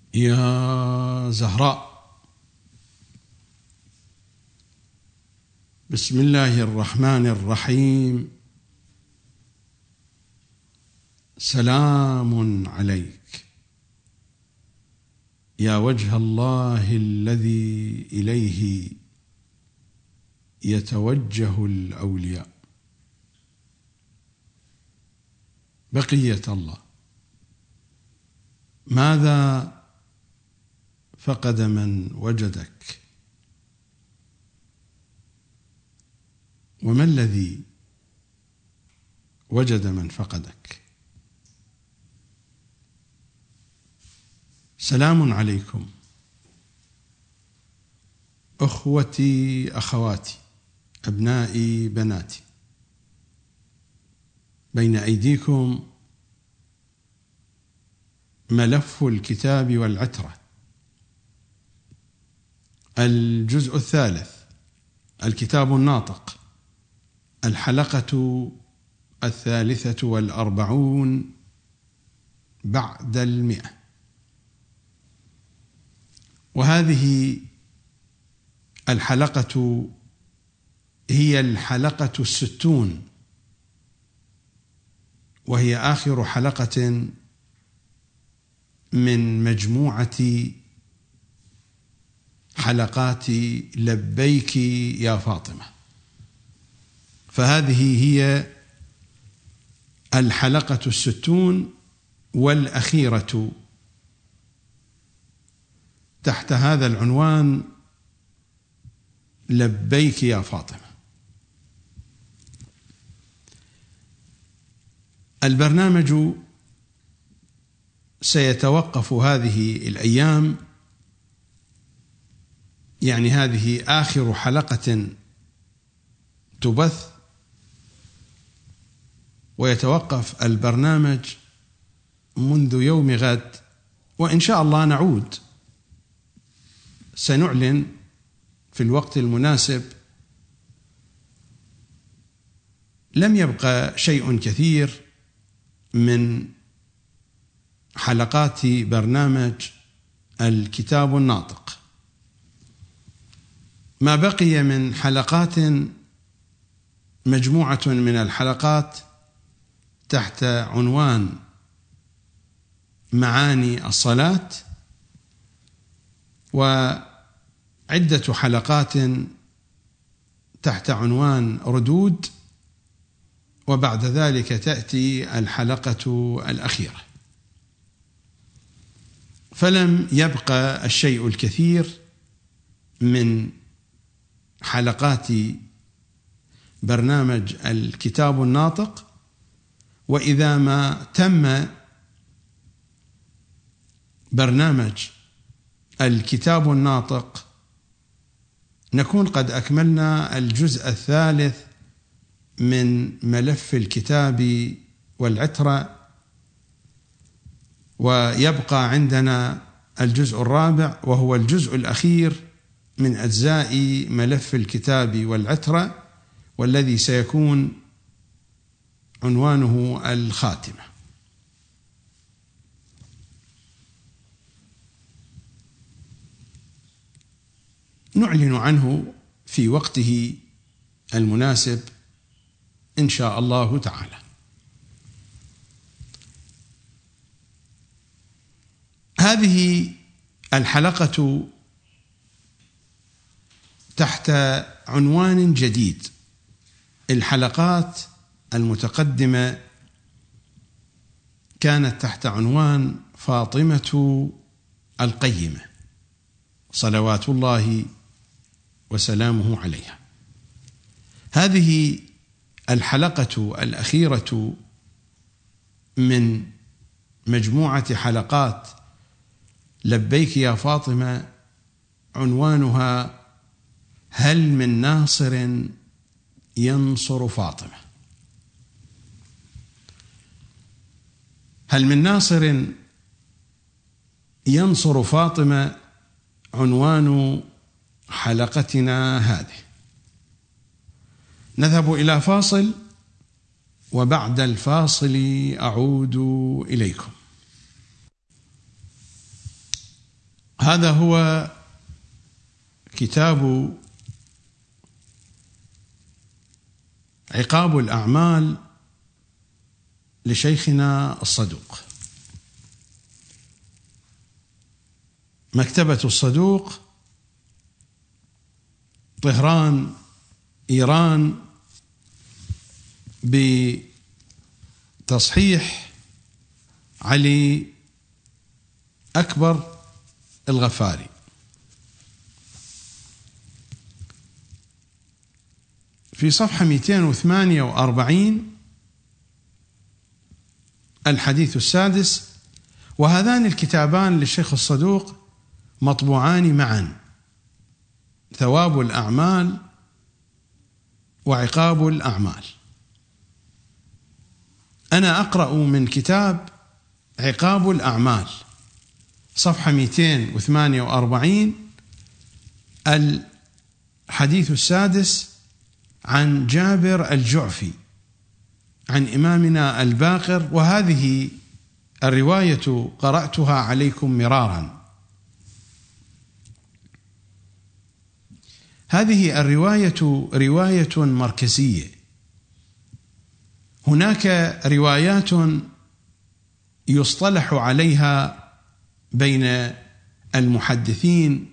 يا زهراء. بسم الله الرحمن الرحيم. سلام عليك يا وجه الله الذي إليه يتوجه الأولياء. بقية الله، ماذا فقد من وجدك؟ وما الذي وجد من فقدك؟ سلام عليكم أخوتي أخواتي أبنائي بناتي. بين أيديكم ملف الكتاب والعترة، الجزء الثالث، الكتاب الناطق، الحلقة 43 بعد 100. وهذه الحلقة هي الحلقة 60، وهي آخر حلقة من مجموعة حلقات لبيك يا فاطمة. فهذه هي الحلقة 60 والأخيرة تحت هذا العنوان: لبيك يا فاطمة. البرنامج سيتوقف هذه الأيام، يعني هذه آخر حلقة تبث، ويتوقف البرنامج منذ يوم غد، وإن شاء الله نعود. سنعلن في الوقت المناسب. لم يبقى شيء كثير من حلقات برنامج الكتاب الناطق. ما بقي من حلقات مجموعة من الحلقات تحت عنوان معاني الصلاة، وعدة حلقات تحت عنوان ردود، وبعد ذلك تأتي الحلقة الأخيرة. فلم يبقى الشيء الكثير من حلقات برنامج الكتاب الناطق. وإذا ما تم برنامج الكتاب الناطق نكون قد أكملنا الجزء الثالث من ملف الكتاب والعترة، ويبقى عندنا الجزء الرابع، وهو الجزء الأخير من أجزاء ملف الكتاب والعترة، والذي سيكون عنوانه الخاتمة. نعلن عنه في وقته المناسب إن شاء الله تعالى. هذه الحلقة تحت عنوان جديد. الحلقات المتقدمة كانت تحت عنوان فاطمة القيمة صلوات الله وسلامه عليها. هذه الحلقة الأخيرة من مجموعة حلقات لبيك يا فاطمة عنوانها: هل من ناصر ينصر فاطمة؟ هل من ناصر ينصر فاطمة عنوان حلقتنا هذه. نذهب إلى فاصل، وبعد الفاصل أعود إليكم. هذا هو كتاب عقاب الأعمال لشيخنا الصدوق، مكتبة الصدوق، طهران، إيران، بتصحيح علي أكبر الغفاري. في صفحة 248 الحديث السادس: وهذان الكتابان للشيخ الصدوق مطبوعان معا، ثواب الأعمال وعقاب الأعمال. أنا أقرأ من كتاب عقاب الأعمال صفحة 248 الحديث السادس عن جابر الجعفي عن إمامنا الباقر، وهذه الرواية قرأتها عليكم مرارا. هذه الرواية رواية مركزية. هناك روايات يصطلح عليها بين المحدثين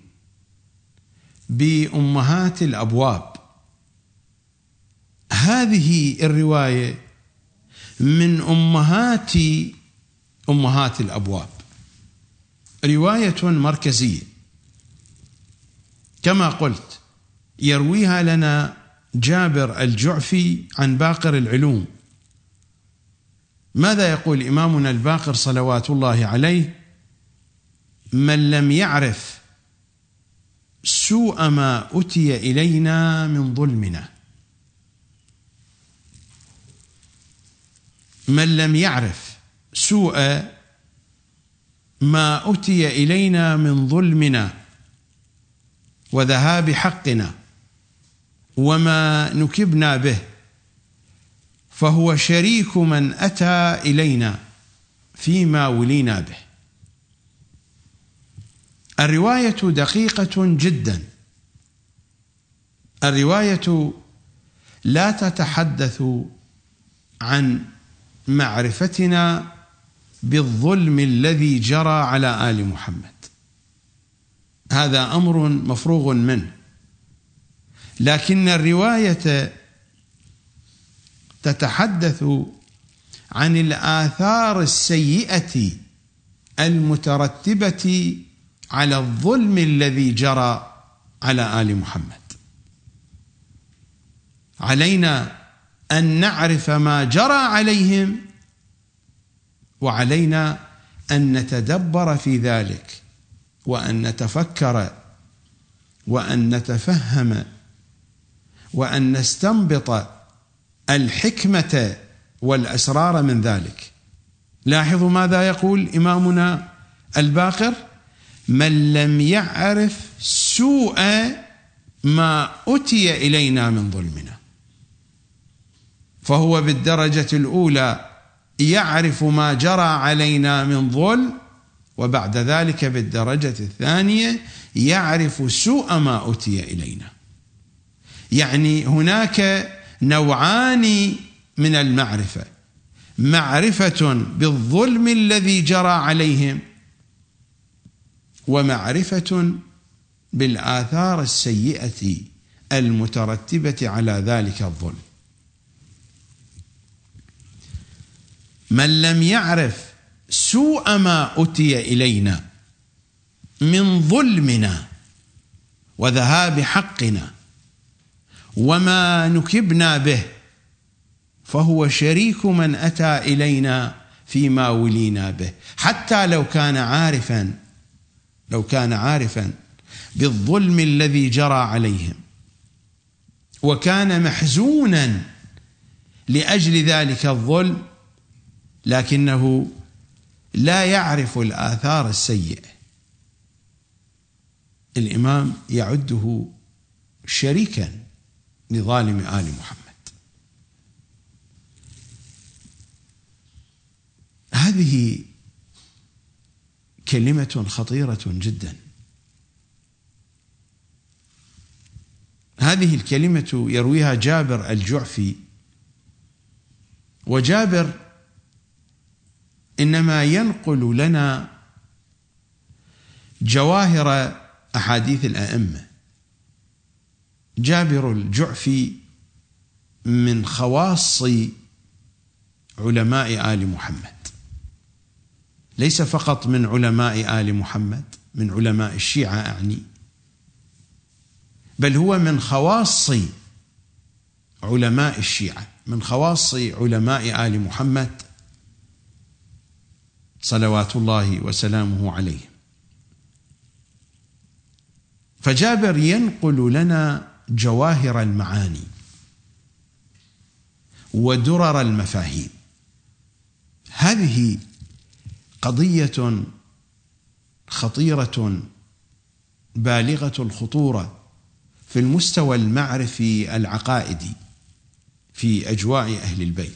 بأمهات الأبواب. هذه الرواية من أمهات الأبواب، رواية مركزية كما قلت، يرويها لنا جابر الجعفي عن باقر العلوم. ماذا يقول إمامنا الباقر صلوات الله عليه؟ من لم يعرف سوء ما أتي إلينا من ظلمنا، من لم يعرف سوء ما أتي إلينا من ظلمنا وذهاب حقنا وما نكبنا به فهو شريك من أتى إلينا فيما ولينا به. الرواية دقيقة جدا. الرواية لا تتحدث عن معرفتنا بالظلم الذي جرى على آل محمد، هذا أمر مفروغ منه، لكن الرواية تتحدث عن الآثار السيئة المترتبة على الظلم الذي جرى على آل محمد. علينا أن نعرف ما جرى عليهم، وعلينا أن نتدبر في ذلك، وأن نتفكر، وأن نتفهم، وأن نستنبط الحكمة والأسرار من ذلك. لاحظوا ماذا يقول إمامنا الباقر: من لم يعرف سوء ما أتي إلينا من ظلمنا، فهو بالدرجة الأولى يعرف ما جرى علينا من ظلم، وبعد ذلك بالدرجة الثانية يعرف سوء ما أتي إلينا. يعني هناك نوعان من المعرفة: معرفة بالظلم الذي جرى عليهم، ومعرفة بالآثار السيئة المترتبة على ذلك الظلم. من لم يعرف سوء ما أتي إلينا من ظلمنا وذهاب حقنا وما نكبنا به فهو شريك من أتى إلينا فيما ولينا به. حتى لو كان عارفا بالظلم الذي جرى عليهم وكان محزونا لأجل ذلك الظلم، لكنه لا يعرف الآثار السيئة، الإمام يعده شريكا لظالم آل محمد. هذه كلمة خطيرة جدا. هذه الكلمة يرويها جابر الجعفي، وجابر إنما ينقل لنا جواهر أحاديث الأئمة. جابر الجعفي من خواص علماء آل محمد، ليس فقط من علماء آل محمد، من علماء الشيعة أعني، بل هو من خواص علماء الشيعة، من خواص علماء آل محمد صلوات الله وسلامه عليه. فجابر ينقل لنا جواهر المعاني ودرر المفاهيم. هذه قضية خطيرة بالغة الخطورة في المستوى المعرفي العقائدي في أجواء أهل البيت.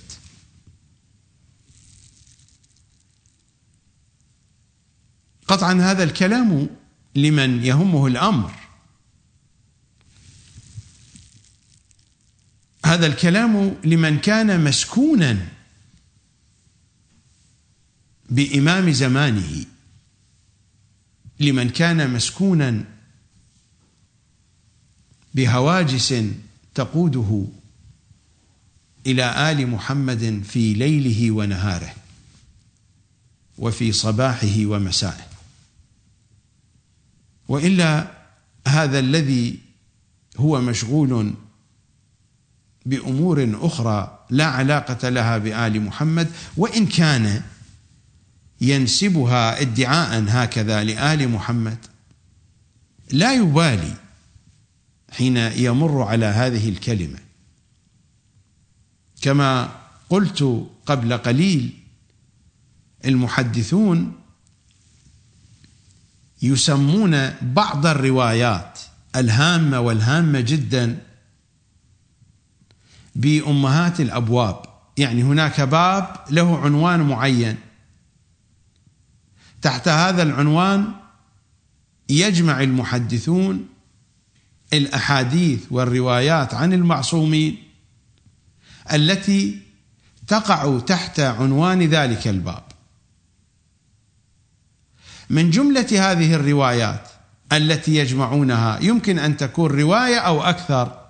قطعا هذا الكلام لمن يهمه الأمر، هذا الكلام لمن كان مسكونا بإمام زمانه، لمن كان مسكونا بهواجس تقوده إلى آل محمد في ليله ونهاره وفي صباحه ومسائه. وإلا هذا الذي هو مشغول بأمور أخرى لا علاقة لها بآل محمد، وإن كان ينسبها ادعاء هكذا لآل محمد، لا يبالي حين يمر على هذه الكلمة. كما قلت قبل قليل، المحدثون يسمون بعض الروايات الهامة والهامة جدا بأمهات الأبواب، يعني هناك باب له عنوان معين، تحت هذا العنوان يجمع المحدثون الأحاديث والروايات عن المعصومين التي تقع تحت عنوان ذلك الباب. من جملة هذه الروايات التي يجمعونها يمكن أن تكون رواية أو أكثر.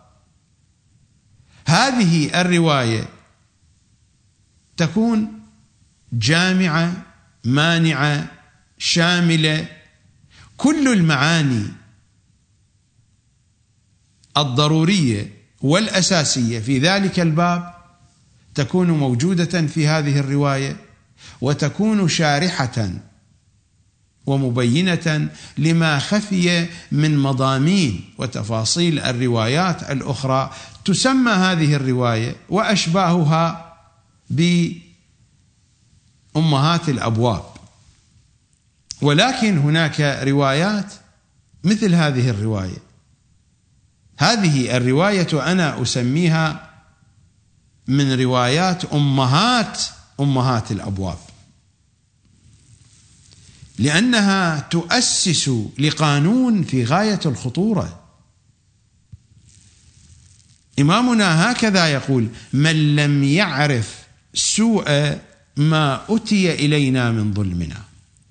هذه الرواية تكون جامعة مانعة شاملة، كل المعاني الضرورية والأساسية في ذلك الباب تكون موجودة في هذه الرواية، وتكون شارحة ومبينة لما خفي من مضامين وتفاصيل الروايات الأخرى. تسمى هذه الرواية وأشباهها بأمهات الأبواب. ولكن هناك روايات مثل هذه الرواية، هذه الرواية أنا أسميها من روايات أمهات الأبواب، لأنها تؤسس لقانون في غاية الخطورة. إمامنا هكذا يقول: من لم يعرف سوء ما أتي إلينا من ظلمنا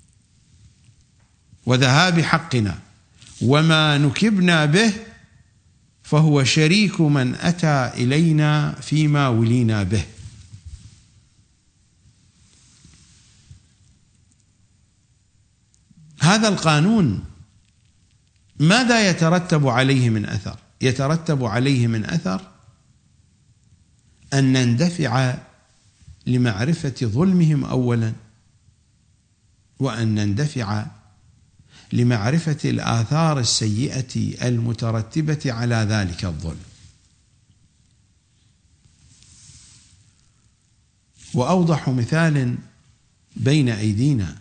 وذهاب حقنا وما نكبنا به فهو شريك من أتى إلينا فيما ولينا به. هذا القانون ماذا يترتب عليه من أثر؟ يترتب عليه من أثر أن نندفع لمعرفة ظلمهم أولا، وأن نندفع لمعرفة الآثار السيئة المترتبة على ذلك الظلم. وأوضح مثال بين أيدينا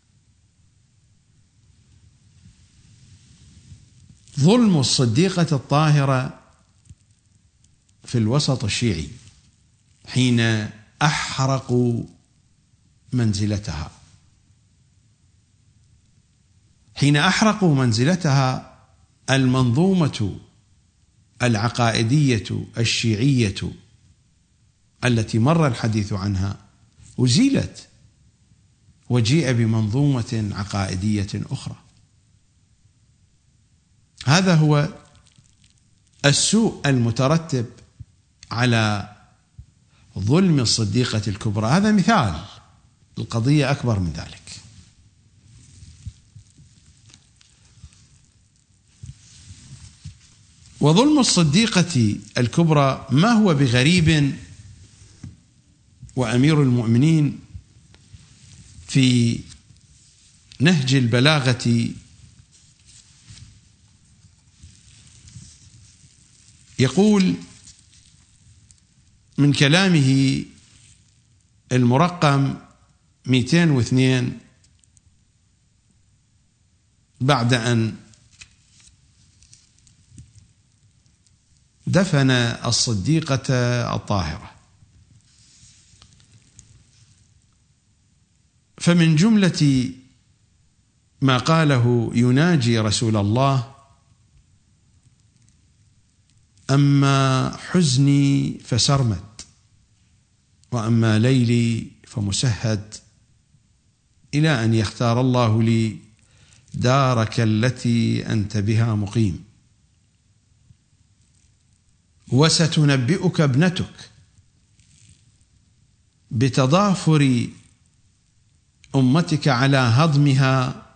ظلم الصديقة الطاهرة في الوسط الشيعي حين أحرقوا منزلتها. حين أحرقوا منزلتها، المنظومة العقائدية الشيعية التي مر الحديث عنها أزيلت، وجيء بمنظومة عقائدية أخرى. هذا هو السوء المترتب على ظلم الصديقة الكبرى. هذا مثال، القضية أكبر من ذلك. وظلم الصديقة الكبرى ما هو بغريب، وأمير المؤمنين في نهج البلاغة يقول من كلامه المرقم 202 بعد أن دفن الصديقة الطاهرة: فمن جملة ما قاله يناجي رسول الله: أما حزني فسرمد، وأما ليلي فمسهد، إلى أن يختار الله لي دارك التي أنت بها مقيم، وستنبئك ابنتك بتضافر أمتك على هضمها،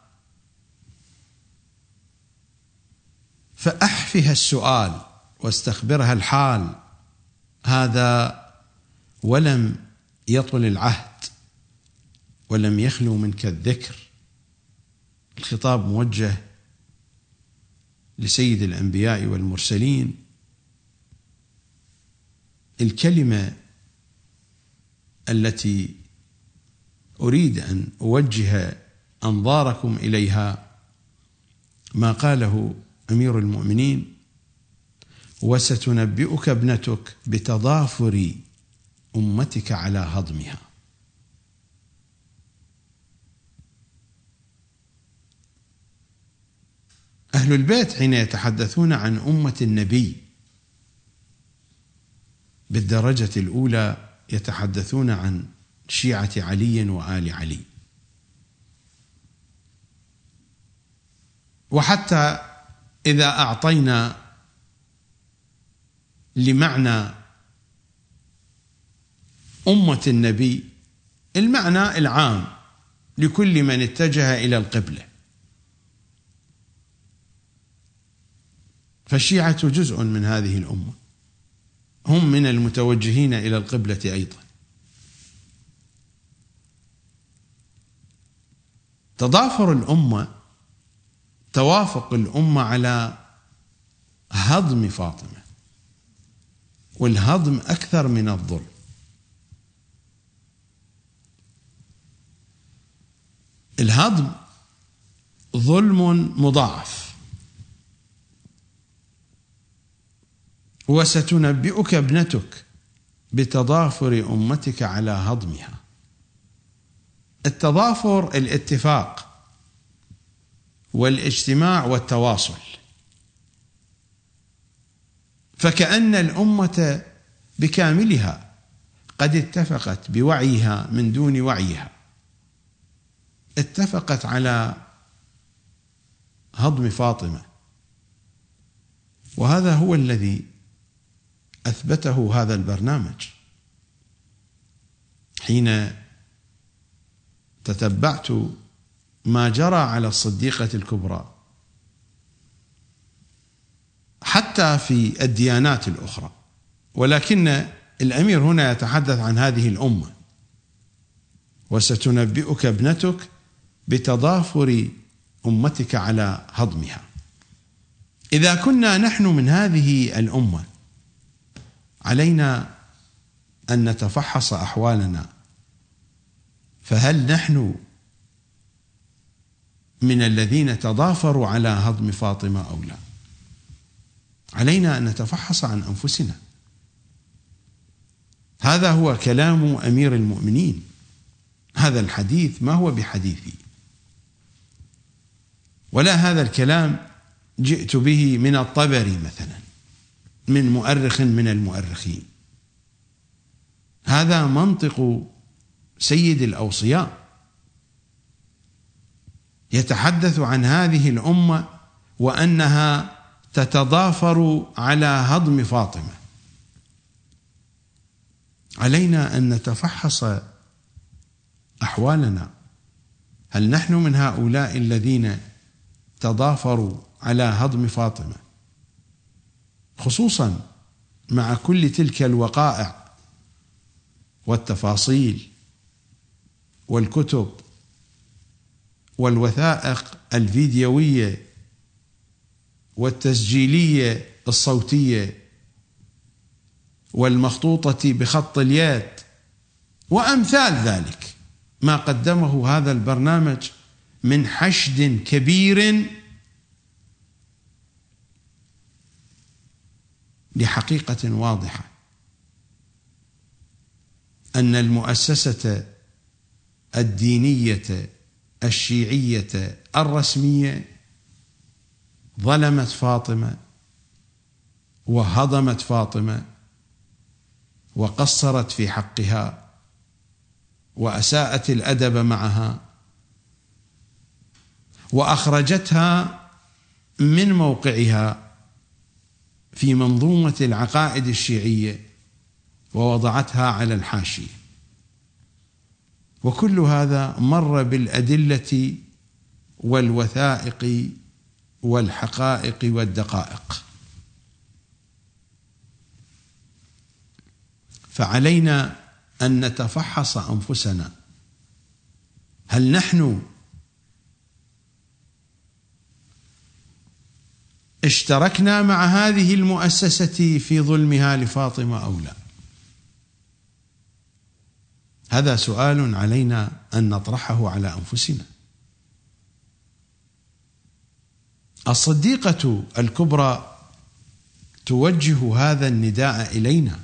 فأحفها السؤال واستخبرها الحال. هذا ولم يطل العهد ولم يخلو منك الذكر. الخطاب موجه لسيد الأنبياء والمرسلين. الكلمة التي أريد أن أوجه أنظاركم إليها ما قاله أمير المؤمنين: وستنبئك ابنتك بتضافر أمتك على هضمها. أهل البيت حين يتحدثون عن أمة النبي بالدرجة الأولى يتحدثون عن شيعة علي وآل علي. وحتى إذا أعطينا لمعنى أمة النبي المعنى العام لكل من اتجه إلى القبلة، فالشيعة جزء من هذه الأمة، هم من المتوجهين إلى القبلة أيضا. تضافر الأمة، توافق الأمة على هضم فاطمة، والهضم أكثر من الظلم. الهضم ظلم مضاعف. وستنبئك ابنتك بتضافر أمتك على هضمها. التضافر الاتفاق والاجتماع والتواصل، فكأن الأمة بكاملها قد اتفقت بوعيها من دون وعيها، اتفقت على هضم فاطمة. وهذا هو الذي أثبته هذا البرنامج. حين تتبعت ما جرى على الصديقة الكبرى حتى في الديانات الأخرى، ولكن الأمير هنا يتحدث عن هذه الأمة: وستنبئك ابنتك بتضافر أمتك على هضمها. إذا كنا نحن من هذه الأمة علينا أن نتفحص أحوالنا، فهل نحن من الذين تضافروا على هضم فاطمة أو لا؟ علينا أن نتفحص عن أنفسنا. هذا هو كلام أمير المؤمنين. هذا الحديث ما هو بحديثي، ولا هذا الكلام جئت به من الطبري مثلا، من مؤرخ من المؤرخين. هذا منطق سيد الأوصياء، يتحدث عن هذه الأمة وأنها تتضافر على هضم فاطمة. علينا أن نتفحص أحوالنا، هل نحن من هؤلاء الذين تضافروا على هضم فاطمة، خصوصا مع كل تلك الوقائع والتفاصيل والكتب والوثائق الفيديوية والتسجيلية الصوتية والمخطوطة بخط اليد وأمثال ذلك ما قدمه هذا البرنامج من حشد كبير لحقيقة واضحة، أن المؤسسة الدينية الشيعية الرسمية ظلمت فاطمة وهضمت فاطمة وقصرت في حقها وأساءت الأدب معها وأخرجتها من موقعها في منظومة العقائد الشيعية ووضعتها على الحاشية. وكل هذا مر بالأدلة والوثائق والحقائق والدقائق. فعلينا أن نتفحص أنفسنا، هل نحن اشتركنا مع هذه المؤسسة في ظلمها لفاطمة أو لا؟ هذا سؤال علينا أن نطرحه على أنفسنا. الصديقة الكبرى توجه هذا النداء إلينا.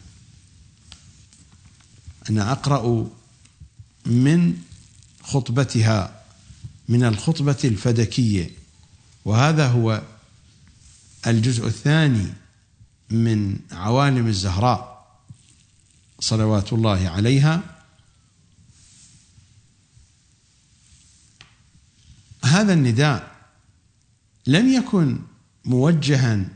أنا أقرأ من خطبتها، من الخطبة الفدكية، وهذا هو الجزء الثاني من عوالم الزهراء صلوات الله عليها. هذا النداء لم يكن موجها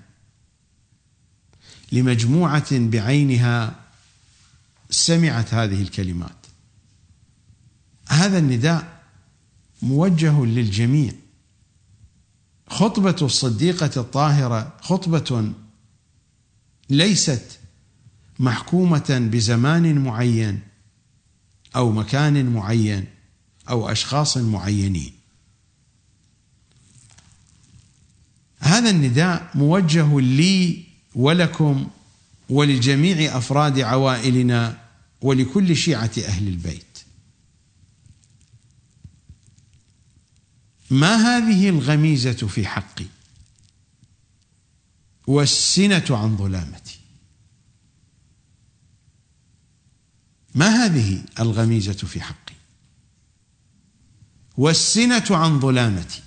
لمجموعة بعينها سمعت هذه الكلمات، هذا النداء موجه للجميع. خطبة الصديقة الطاهرة خطبة ليست محكومة بزمان معين أو مكان معين أو أشخاص معينين. هذا النداء موجه لي ولكم ولجميع أفراد عوائلنا ولكل شيعة أهل البيت. ما هذه الغميزة في حقي والسنة عن ظلامتي؟ ما هذه الغميزة في حقي والسنة عن ظلامتي؟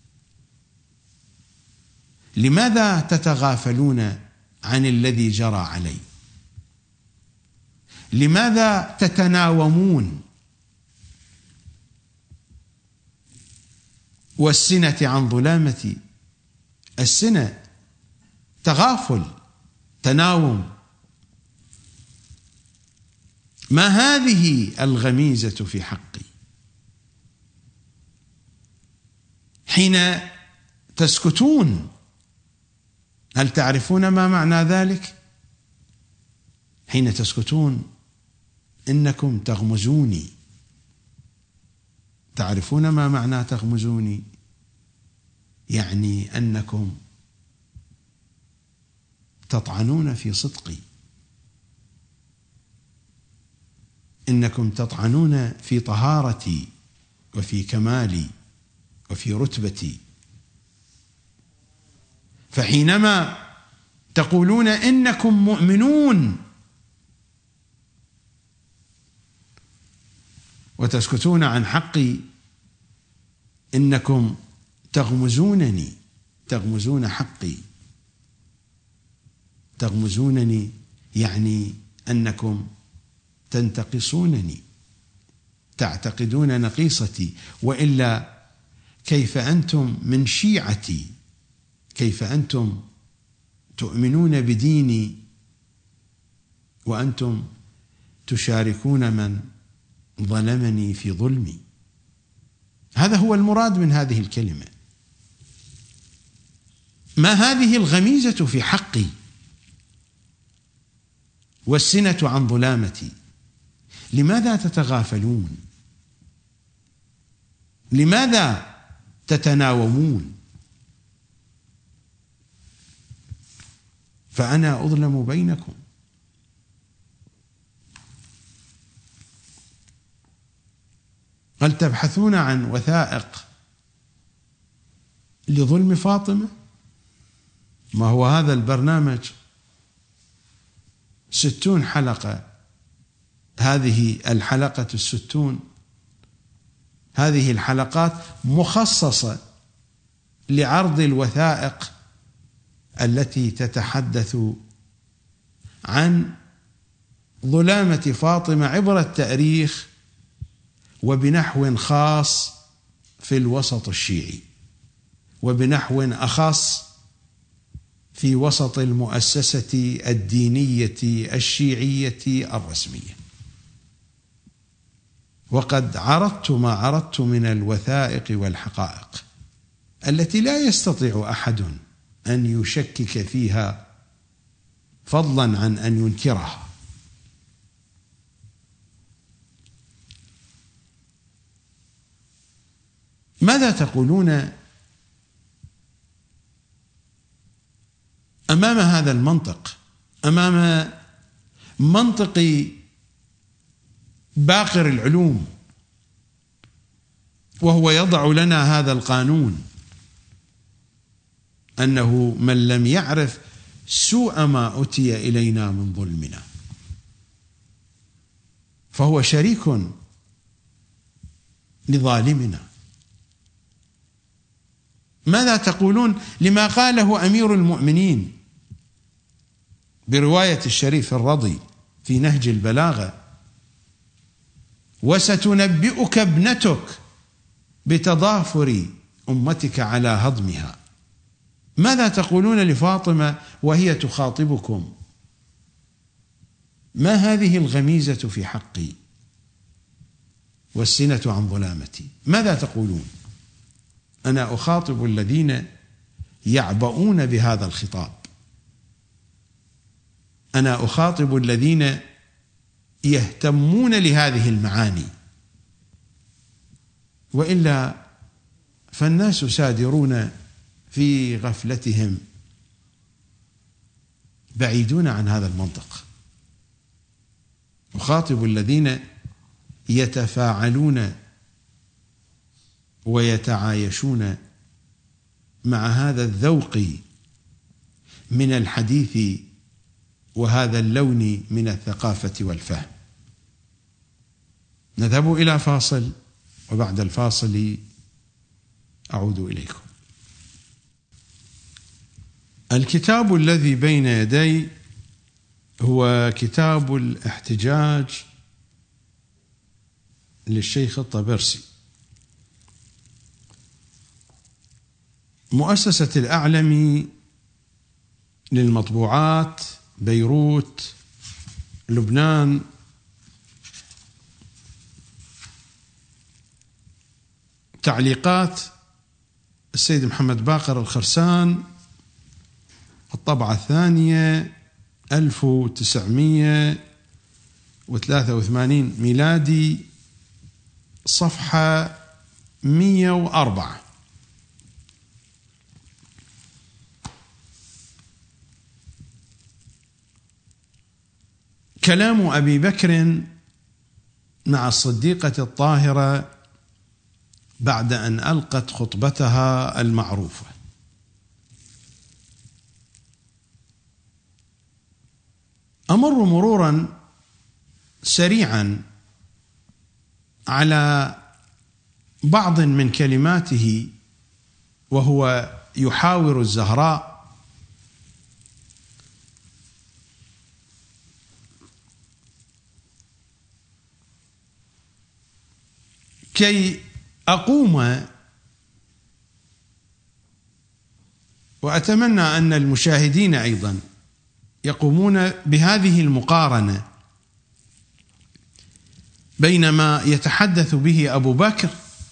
لماذا تتغافلون عن الذي جرى علي؟ لماذا تتناومون والسنة عن ظلامتي؟ السنة تغافل، تناوم. ما هذه الغميزة في حقي؟ حين تسكتون هل تعرفون ما معنى ذلك؟ حين تسكتون إنكم تغمزوني. تعرفون ما معنى تغمزوني؟ يعني أنكم تطعنون في صدقي، إنكم تطعنون في طهارتي وفي كمالي وفي رتبتي. فحينما تقولون إنكم مؤمنون وتسكتون عن حقي، إنكم تغمزونني، تغمزون حقي. تغمزونني يعني أنكم تنتقصونني، تعتقدون نقيصتي، وإلا كيف أنتم من شيعتي؟ كيف أنتم تؤمنون بديني وأنتم تشاركون من ظلمني في ظلمي؟ هذا هو المراد من هذه الكلمة. ما هذه الغميزة في حقي والسنة عن ظلامتي؟ لماذا تتغافلون؟ لماذا تتناومون؟ فأنا أظلم بينكم. هل تبحثون عن وثائق لظلم فاطمة؟ ما هو هذا البرنامج 60 حلقة، هذه الحلقة 60، هذه الحلقات مخصصة لعرض الوثائق التي تتحدث عن ظلامة فاطمة عبر التاريخ، وبنحو خاص في الوسط الشيعي، وبنحو أخص في وسط المؤسسة الدينية الشيعية الرسمية. وقد عرضت ما عرضت من الوثائق والحقائق التي لا يستطيع أحد أن يشكك فيها فضلا عن أن ينكرها. ماذا تقولون أمام هذا المنطق، أمام منطق باقر العلوم، وهو يضع لنا هذا القانون أنه من لم يعرف سوء ما أتي إلينا من ظلمنا فهو شريك لظالمنا؟ ماذا تقولون لما قاله أمير المؤمنين برواية الشريف الرضي في نهج البلاغة: وستنبئك ابنتك بتضافر أمتك على هضمها؟ ماذا تقولون لفاطمة وهي تخاطبكم؟ ما هذه الغميزة في حقي والسنة عن ظلامتي؟ ماذا تقولون؟ أنا أخاطب الذين يعبؤون بهذا الخطاب، أنا أخاطب الذين يهتمون لهذه المعاني، وإلا فالناس سادرون في غفلتهم بعيدون عن هذا المنطق. أخاطب الذين يتفاعلون ويتعايشون مع هذا الذوق من الحديث وهذا اللون من الثقافة والفهم. نذهب إلى فاصل، وبعد الفاصل أعود إليكم. الكتاب الذي بين يدي هو كتاب الاحتجاج للشيخ الطبرسي، مؤسسة الأعلمي للمطبوعات، بيروت، لبنان. تعليقات السيد محمد باقر الخرسان، الطبعة الثانية 1983 ميلادي، صفحة 104. كلام أبي بكر مع الصديقة الطاهرة بعد أن ألقت خطبتها المعروفة. أمر مرورا سريعا على بعض من كلماته وهو يحاور الزهراء كي أقوم، وأتمنى أن المشاهدين أيضا يقومون بهذه المقارنة بين ما يتحدث به أبو بكر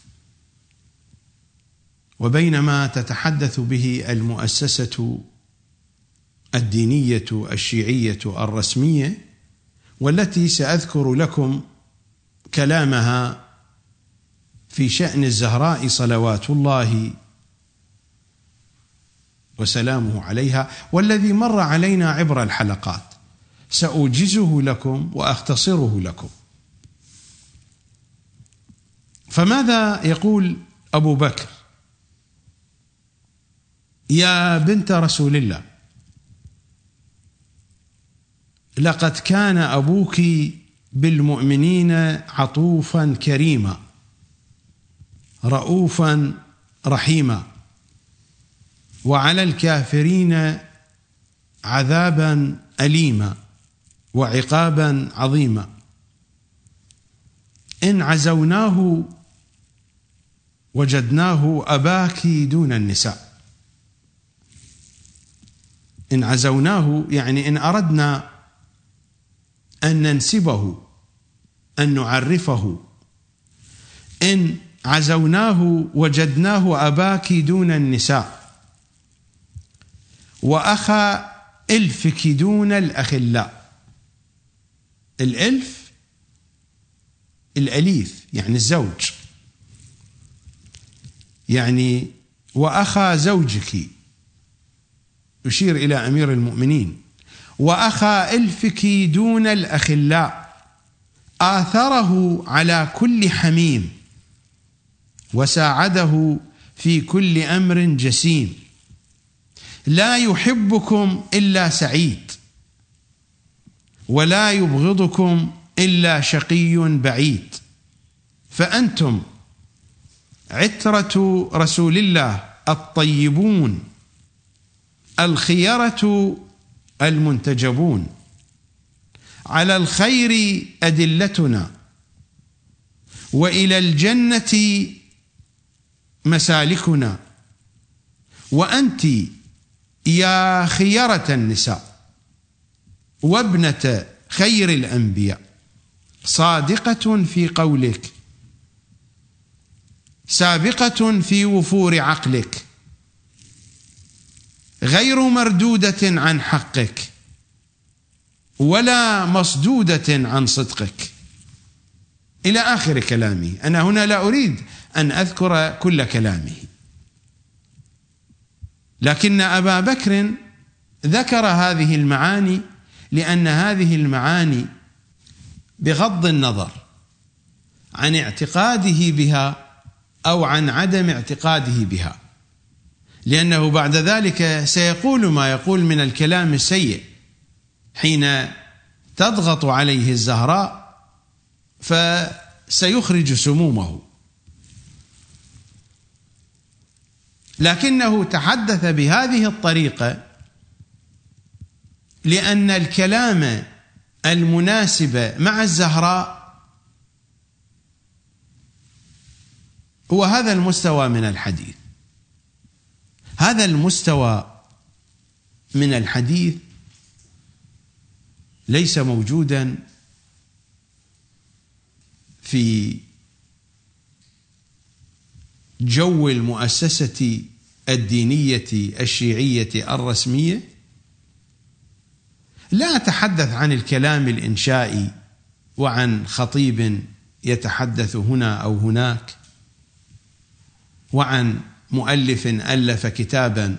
وبين ما تتحدث به المؤسسة الدينية الشيعية الرسمية، والتي سأذكر لكم كلامها في شأن الزهراء صلوات الله وسلامه عليها، والذي مر علينا عبر الحلقات، سأوجزه لكم وأختصره لكم. فماذا يقول أبو بكر؟ يا بنت رسول الله، لقد كان أبوك بالمؤمنين عطوفا كريما رؤوفا رحيما، وعلى الكافرين عذابا أليما وعقابا عظيما. إن عزوناه وجدناه أباك دون النساء. إن عزوناه يعني إن أردنا أن ننسبه، أن نعرفه. إن عزوناه وجدناه أباك دون النساء، وأخا إلفك دون الأخلاء. الإلف الأليف يعني الزوج، يعني وأخا زوجك، يشير إلى أمير المؤمنين. وأخا إلفك دون الأخلاء، آثره على كل حميم، وساعده في كل أمر جسيم. لا يحبكم إلا سعيد، ولا يبغضكم إلا شقي بعيد. فأنتم عترة رسول الله الطيبون الخيرة المنتجبون، على الخير أدلتنا، وإلى الجنة مسالكنا. وأنت يا خيرة النساء وابنة خير الأنبياء، صادقة في قولك، سابقة في وفور عقلك، غير مردودة عن حقك، ولا مصدودة عن صدقك، إلى آخر كلامه. أنا هنا لا أريد أن أذكر كل كلامه، لكن أبا بكر ذكر هذه المعاني لأن هذه المعاني بغض النظر عن اعتقاده بها أو عن عدم اعتقاده بها، لأنه بعد ذلك سيقول ما يقول من الكلام السيء حين تضغط عليه الزهراء، فسيخرج سمومه. لكنه تحدث بهذه الطريقة لأن الكلام المناسب مع الزهراء هو هذا المستوى من الحديث. هذا المستوى من الحديث ليس موجودا في جو المؤسسة الدينية الشيعية الرسمية. لا أتحدث عن الكلام الإنشائي وعن خطيب يتحدث هنا أو هناك، وعن مؤلف ألف كتابا.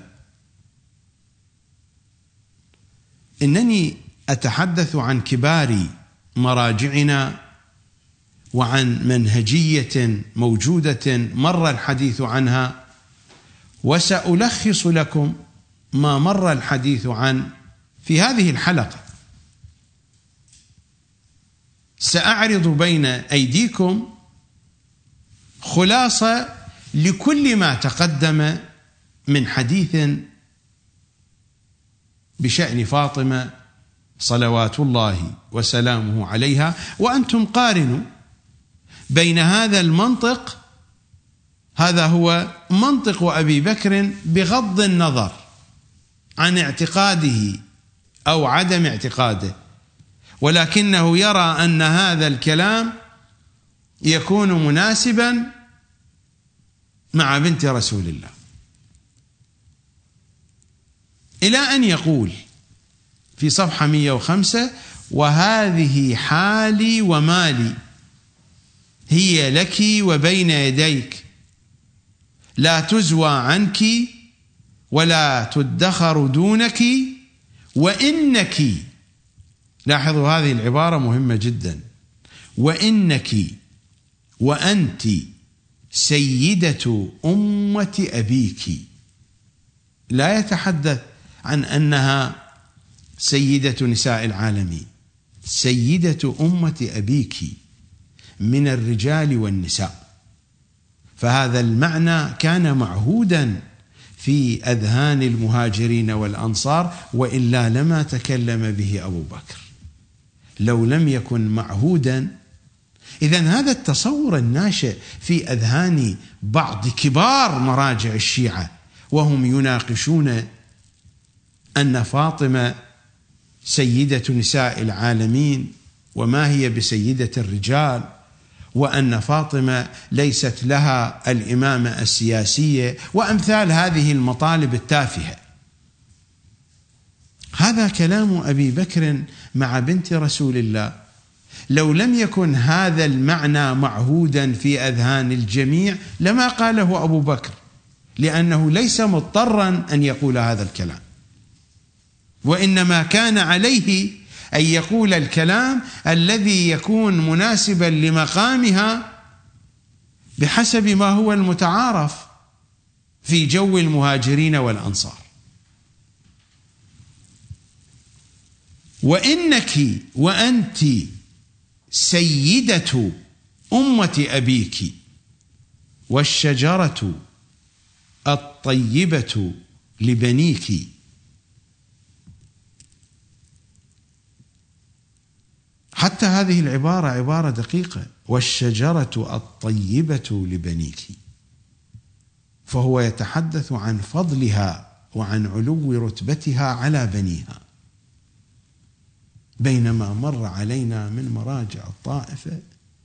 إنني أتحدث عن كبار مراجعنا وعن منهجية موجودة مر الحديث عنها، وسألخص لكم ما مر الحديث عنه في هذه الحلقة. سأعرض بين أيديكم خلاصة لكل ما تقدم من حديث بشأن فاطمة صلوات الله وسلامه عليها، وأنتم قارنوا بين هذا المنطق، هذا هو منطق أبي بكر بغض النظر عن اعتقاده أو عدم اعتقاده، ولكنه يرى أن هذا الكلام يكون مناسبا مع بنت رسول الله، إلى أن يقول في صفحة 105: وهذه حالي ومالي، هي لك وبين يديك، لا تزوى عنك ولا تدخر دونك، وإنك، لاحظوا هذه العبارة مهمة جدا، وإنك وأنت سيدة أمة أبيك. لا يتحدث عن أنها سيدة نساء العالمين، سيدة أمة أبيك من الرجال والنساء. فهذا المعنى كان معهودا في أذهان المهاجرين والأنصار، وإلا لما تكلم به أبو بكر. لو لم يكن معهودا، إذن هذا التصور الناشئ في أذهان بعض كبار مراجع الشيعة وهم يناقشون أن فاطمة سيدة نساء العالمين وما هي بسيدة الرجال، وأن فاطمة ليست لها الإمامة السياسية، وأمثال هذه المطالب التافهة. هذا كلام أبي بكر مع بنت رسول الله. لو لم يكن هذا المعنى معهودا في أذهان الجميع لما قاله أبو بكر، لأنه ليس مضطرا أن يقول هذا الكلام، وإنما كان عليه أن يقول الكلام الذي يكون مناسبا لمقامها بحسب ما هو المتعارف في جو المهاجرين والأنصار. وإنك وأنت سيدة أمة أبيك، والشجرة الطيبة لبنيك. حتى هذه العبارة عبارة دقيقة، والشجرة الطيبة لبنيك، فهو يتحدث عن فضلها وعن علو رتبتها على بنيها. بينما مر علينا من مراجع الطائفة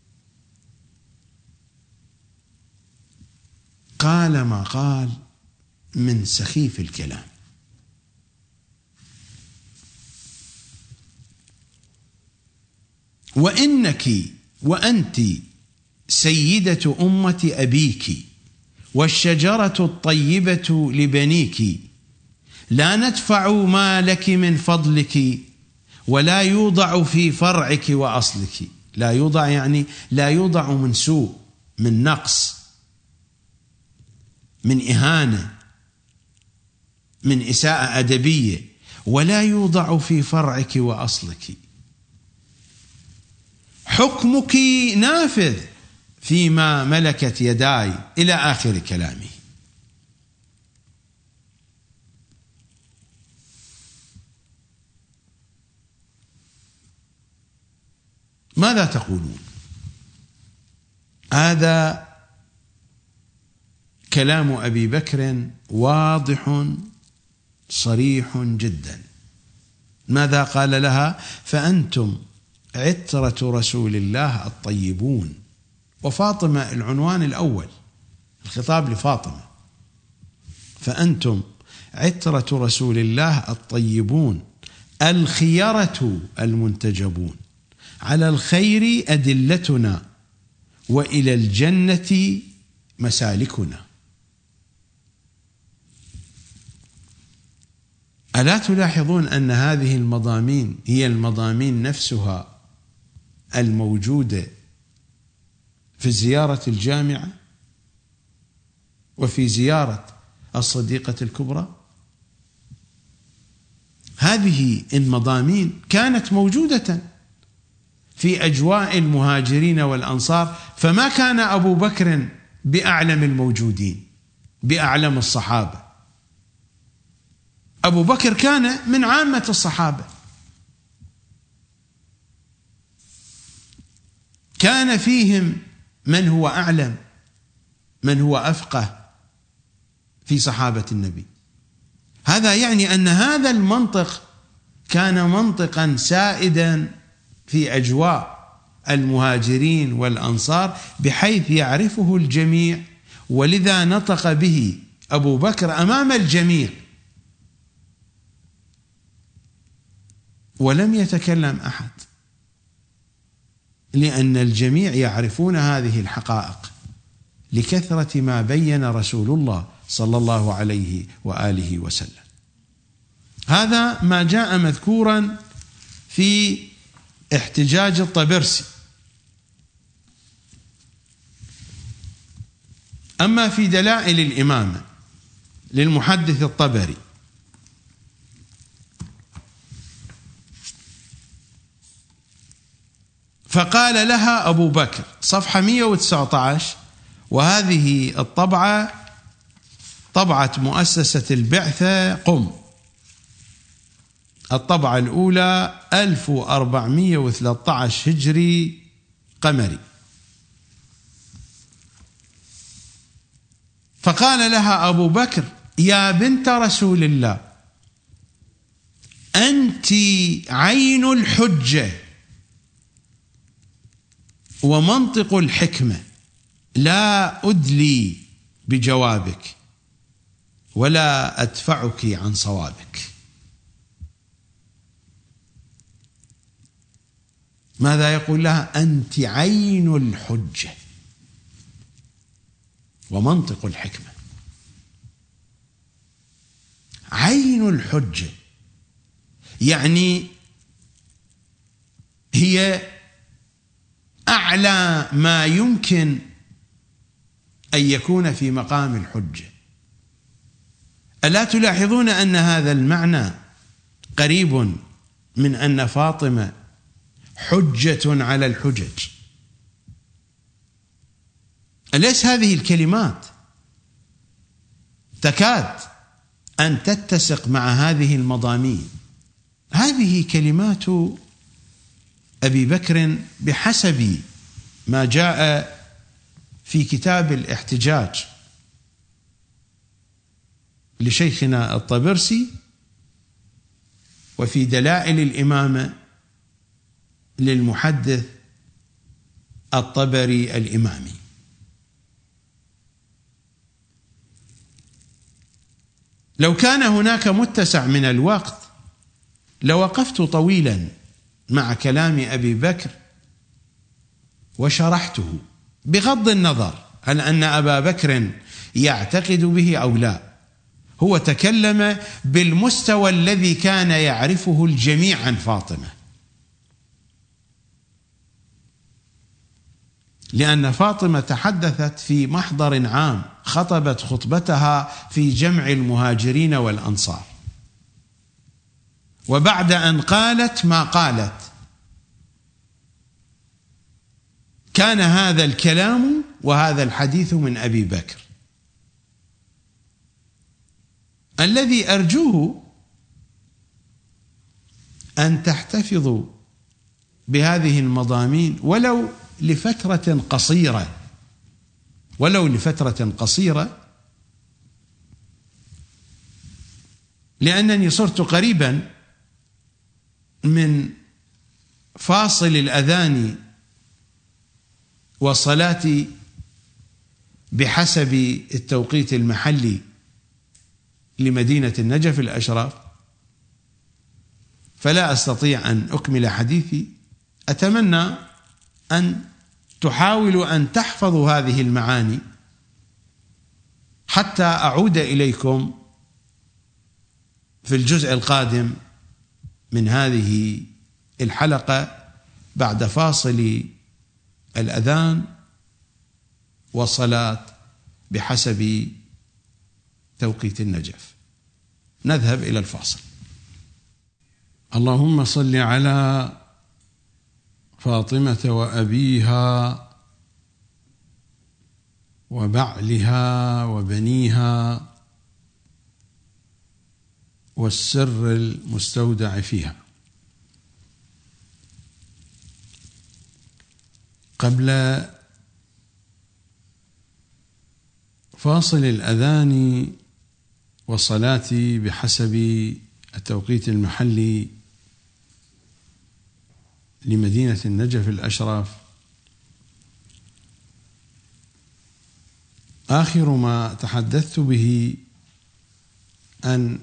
قال ما قال من سخيف الكلام. وإنك وأنت سيدة أمة أبيك، والشجرة الطيبة لبنيك، لا ندفع ما لك من فضلك، ولا يوضع في فرعك وأصلك. لا يوضع يعني لا يوضع من سوء، من نقص، من إهانة، من إساءة أدبية، ولا يوضع في فرعك وأصلك. حكمك نافذ فيما ملكت يداي، إلى آخر كلامه. ماذا تقولون؟ هذا كلام أبي بكر واضح صريح جدا. ماذا قال لها؟ فأنتم عترة رسول الله الطيبون. وفاطمة العنوان الأول، الخطاب لفاطمة، فأنتم عترة رسول الله الطيبون الخيرة المنتجبون، على الخير أدلتنا، وإلى الجنة مسالكنا. ألا تلاحظون أن هذه المضامين هي المضامين نفسها الموجودة في زيارة الجامعة وفي زيارة الصديقة الكبرى؟ هذه المضامين كانت موجودة في أجواء المهاجرين والأنصار، فما كان أبو بكر بأعلم الموجودين، بأعلم الصحابة. أبو بكر كان من عامة الصحابة، كان فيهم من هو أعلم، من هو أفقه في صحابة النبي. هذا يعني أن هذا المنطق كان منطقا سائدا في أجواء المهاجرين والأنصار بحيث يعرفه الجميع، ولذا نطق به أبو بكر أمام الجميع ولم يتكلم أحد، لأن الجميع يعرفون هذه الحقائق لكثرة ما بين رسول الله صلى الله عليه وآله وسلم. هذا ما جاء مذكورا في احتجاج الطبرسي. أما في دلائل الإمامة للمحدث الطبري فقال لها أبو بكر، صفحة 119، وهذه الطبعة طبعة مؤسسة البعثة قم، الطبعة الأولى 1413 هجري قمري. فقال لها أبو بكر: يا بنت رسول الله، أنت عين الحجة ومنطق الحكمة، لا أدلي بجوابك ولا أدفعك عن صوابك. ماذا يقول لها؟ أنت عين الحجة ومنطق الحكمة. عين الحجة يعني هي أعلى ما يمكن أن يكون في مقام الحجة. ألا تلاحظون أن هذا المعنى قريب من أن فاطمة حجة على الحجج؟ أليس هذه الكلمات تكاد أن تتسق مع هذه المضامين؟ هذه كلمات أبي بكر بحسب ما جاء في كتاب الاحتجاج لشيخنا الطبرسي، وفي دلائل الإمامة للمحدث الطبري الإمامي. لو كان هناك متسع من الوقت لوقفت طويلا مع كلام أبي بكر وشرحته، بغض النظر هل أن أبا بكر يعتقد به أو لا. هو تكلم بالمستوى الذي كان يعرفه الجميع عن فاطمة، لأن فاطمة تحدثت في محضر عام، خطبت خطبتها في جمع المهاجرين والأنصار، وبعد أن قالت ما قالت كان هذا الكلام وهذا الحديث من أبي بكر. الذي أرجوه أن تحتفظوا بهذه المضامين ولو لفترة قصيرة، لأنني صرت قريبا من فاصل الأذان والصلاة بحسب التوقيت المحلي لمدينة النجف الأشراف، فلا أستطيع أن أكمل حديثي. أتمنى أن تحاولوا أن تحفظوا هذه المعاني حتى أعود إليكم في الجزء القادم من هذه الحلقة بعد فاصل الأذان والصلاة بحسب توقيت النجف. نذهب إلى الفاصل. اللهم صل على فاطمة وأبيها وبعلها وبنيها والسر المستودع فيها. قبل فاصل الأذان والصلاة بحسب التوقيت المحلي لمدينة النجف الأشرف آخر ما تحدثت به أن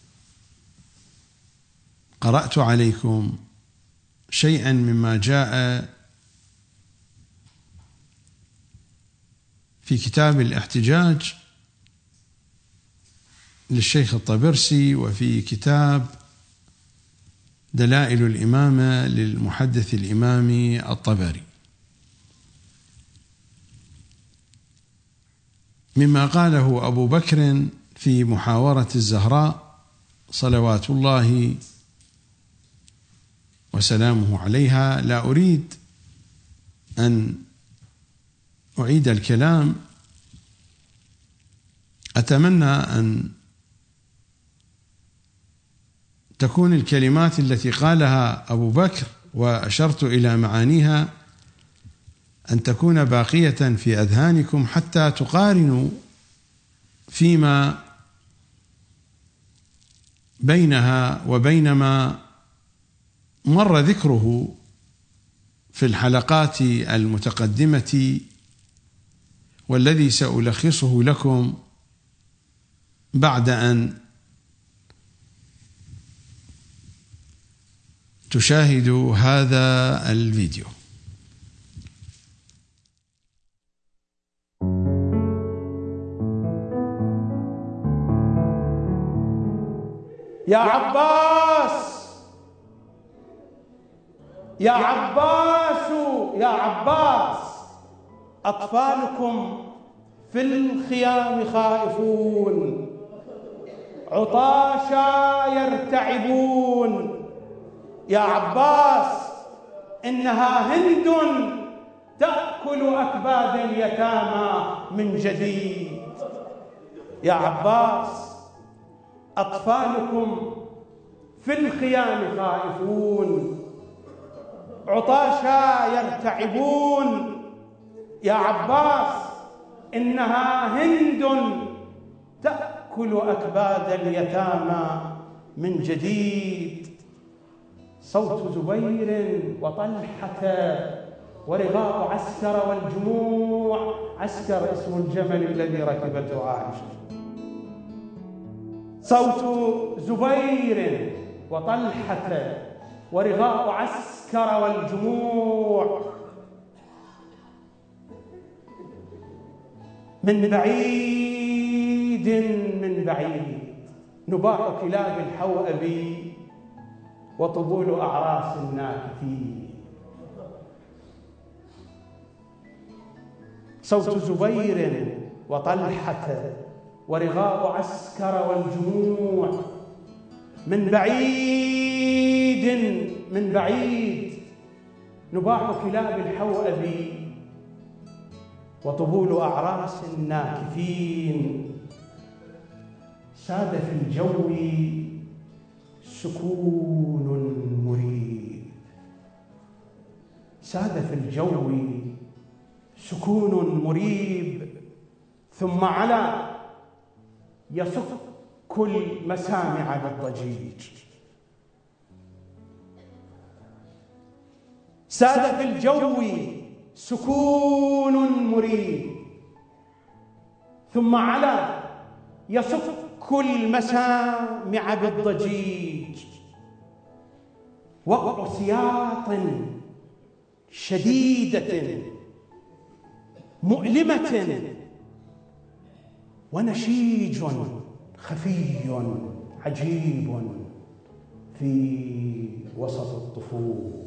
قرأت عليكم شيئا مما جاء في كتاب الاحتجاج للشيخ الطبرسي، وفي كتاب دلائل الإمامة للمحدث الإمامي الطبري، مما قاله أبو بكر في محاورة الزهراء صلوات الله وسلامه عليها. لا أريد أن أعيد الكلام، أتمنى أن تكون الكلمات التي قالها أبو بكر وأشرت إلى معانيها أن تكون باقية في أذهانكم حتى تقارنوا فيما بينها وبين ما مر ذكره في الحلقات المتقدمة، والذي سألخصه لكم بعد أن تشاهدوا هذا الفيديو. يا عباس يا عباس يا عباس، أطفالكم في الخيام خائفون، عطاشا يرتعبون. يا عباس، إنها هند تأكل أكباد اليتامى من جديد. يا عباس، أطفالكم في الخيام خائفون، عطاشا يرتعبون. يا عباس، إنها هند تأكل أكباد اليتامى من جديد. صوت زبير وطلحة ورغاء عسكر والجموع. عسكر اسم الجمل الذي ركبته عائشة. صوت زبير وطلحة ورغاء عسكر والجموع. من بعيد من بعيد نباح كلاب الحوأب وطبول أعراس الناكثين. صوت زبير وطلحة ورغاء عسكر والجموع. من بعيد من بعيد نباح كلاب الحوأب وطبول أعراس الناكثين. ساد في الجو سكون مريب. ساد في الجو سكون مريب، ثم علا يصك المسامع بالضجيج. ساد في الجو سكون مريب، ثم علا يصك المسامع بالضجيج. وقع سياط شديدة مؤلمة ونشيج خفي عجيب في وسط الطفوف.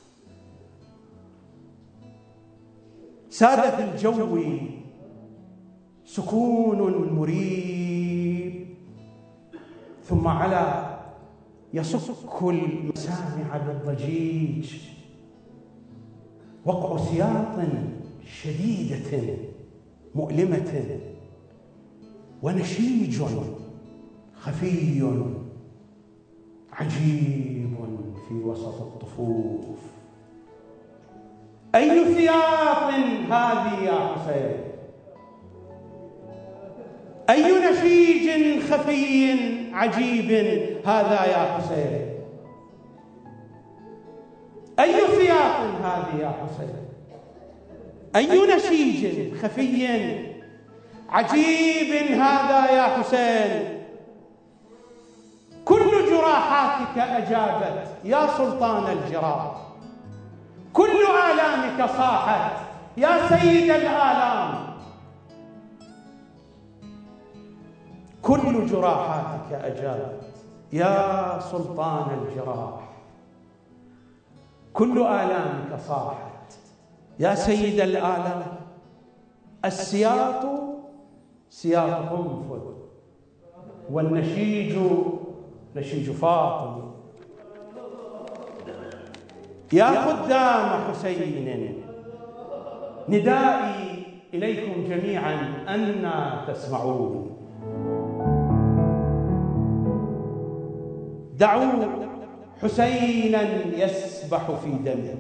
ساد في الجو سكون مريب، ثم علا يصك المسامع بالضجيج. وقع سياط شديدة مؤلمة ونشيج خفي عجيب في وسط الطفوف. أي ثياب هذه يا حسين؟ أي نشيج خفي عجيب هذا يا حسين، أي سياق هذه يا حسين، أي نشيج خفي عجيب هذا يا حسين. كل جراحاتك أجابت يا سلطان الجراح، كل آلامك صاحت يا سيد الآلام. كل جراحاتك أجابت يا سلطان الجراح، كل آلامك صاحت يا سيد الآلام. السياط سياط قنفذ، والنشيج نشيج فاطم. يا خدام حسين، ندائي إليكم جميعا أن تسمعون. دعوا حسينا يسبح في دمه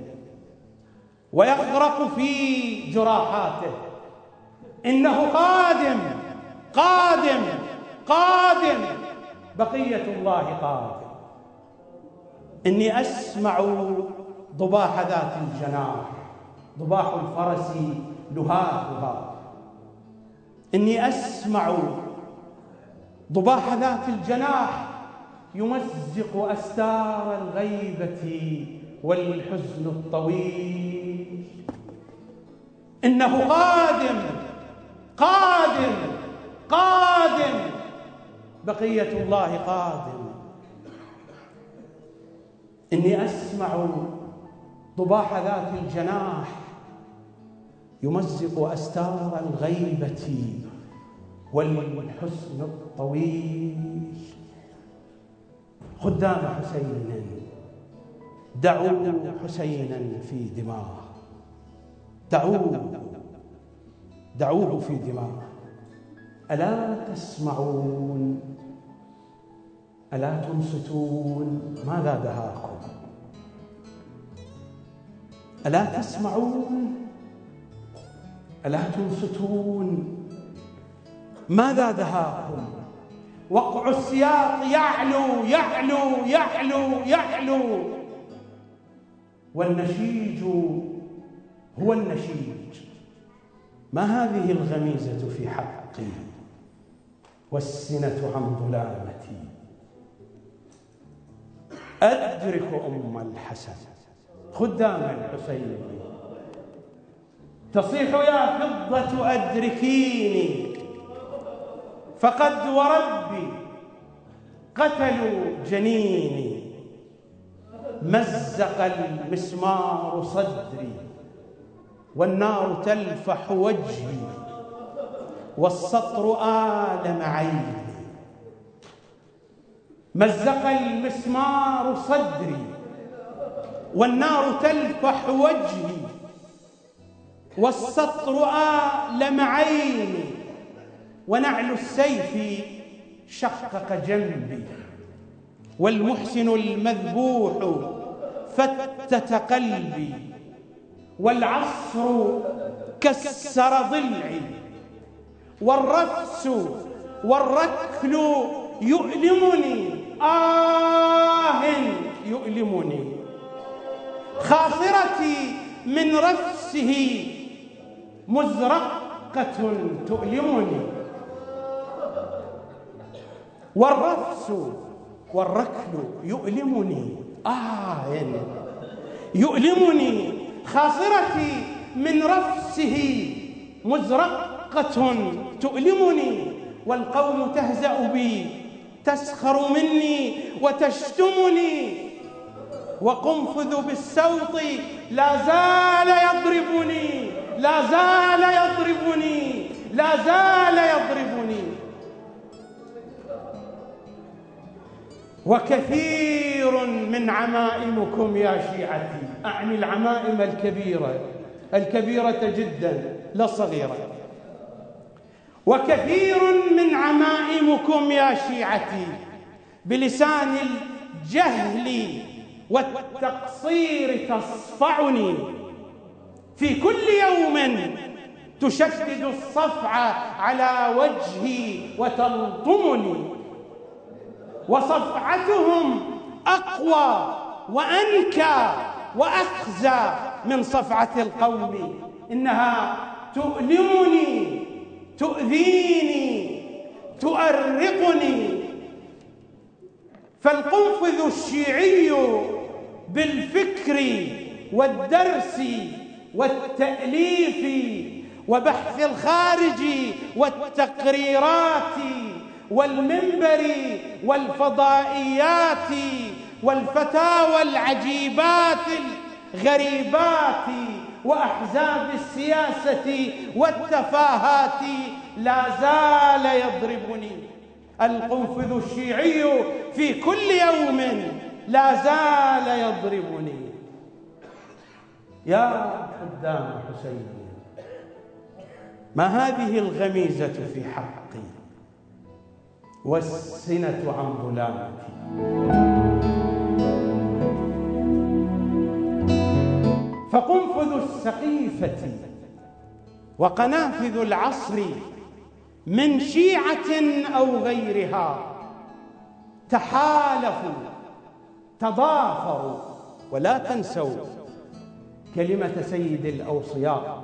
ويغرق في جراحاته، إنه قادم قادم قادم، بقية الله قادم. إني أسمع ضباح ذات الجناح، ضباح الفرس لهاثها. إني أسمع ضباح ذات الجناح يمزق أستار الغيبة والحزن الطويل. إنه قادم قادم قادم، بقية الله قادم. إني أسمع ضباح ذات الجناح يمزق أستار الغيبة والحزن الطويل. خدام حسين، دعوا حسينا في دماه، دعوه في دماه. ألا تسمعون؟ ألا تنصتون؟ ماذا دهاكم؟ ألا تسمعون؟ ألا تنصتون؟ ماذا دهاكم؟ وقع السياط يعلو يعلو يعلو يعلو، والنشيج هو النشيج. ما هذه الغميزة في حقي والسنة عن ظلامتي؟ أدرك أم الحسن خدام الحسين، تصيح يا فضة أدركيني، فقد وربي قتلوا جنيني. مزق المسمار صدري والنار تلفح وجهي، والسطر آلم عيني. مزق المسمار صدري والنار تلفح وجهي، والسطر آلم عيني. ونعل السيف شقق جنبي، والمحسن المذبوح فتت قلبي، والعصر كسر ضلعي، والرفس والركل يؤلمني، يؤلمني. خاصرتي من رفسه مزرقة تؤلمني، والرفس والركل يؤلمني، يؤلمني. خاصرتي من رفسه مزرقة تؤلمني، والقوم تهزأ بي، تسخر مني وتشتمني، وقنفذ بالسوط لا زال يضربني، لا زال يضربني، لا زال يضربني. وكثير من عمائمكم يا شيعتي، أعني العمائم الكبيرة جدا لا صغيرة. وكثير من عمائمكم يا شيعتي بلسان الجهل والتقصير تصفعني، في كل يوم تشدد الصفع على وجهي وتلطمني، وصفعتهم أقوى وأنكى وأخزى من صفعة القوم، إنها تؤلمني، تؤذيني، تؤرقني. فالقنفذ الشيعي بالفكر والدرس والتأليف وبحث الخارج والتقريرات والمنبر والفضائيات والفتاوى العجيبات الغريبات وأحزاب السياسة والتفاهات لا زال يضربني. القنفذ الشيعي في كل يوم لا زال يضربني. يا خدام حسين، ما هذه الغميزة في حقي والسنة عن ظلامتي؟ فقنفذ السقيفة وقنافذ العصر من شيعة أو غيرها تحالفوا تضافروا. ولا تنسوا كلمة سيد الأوصياء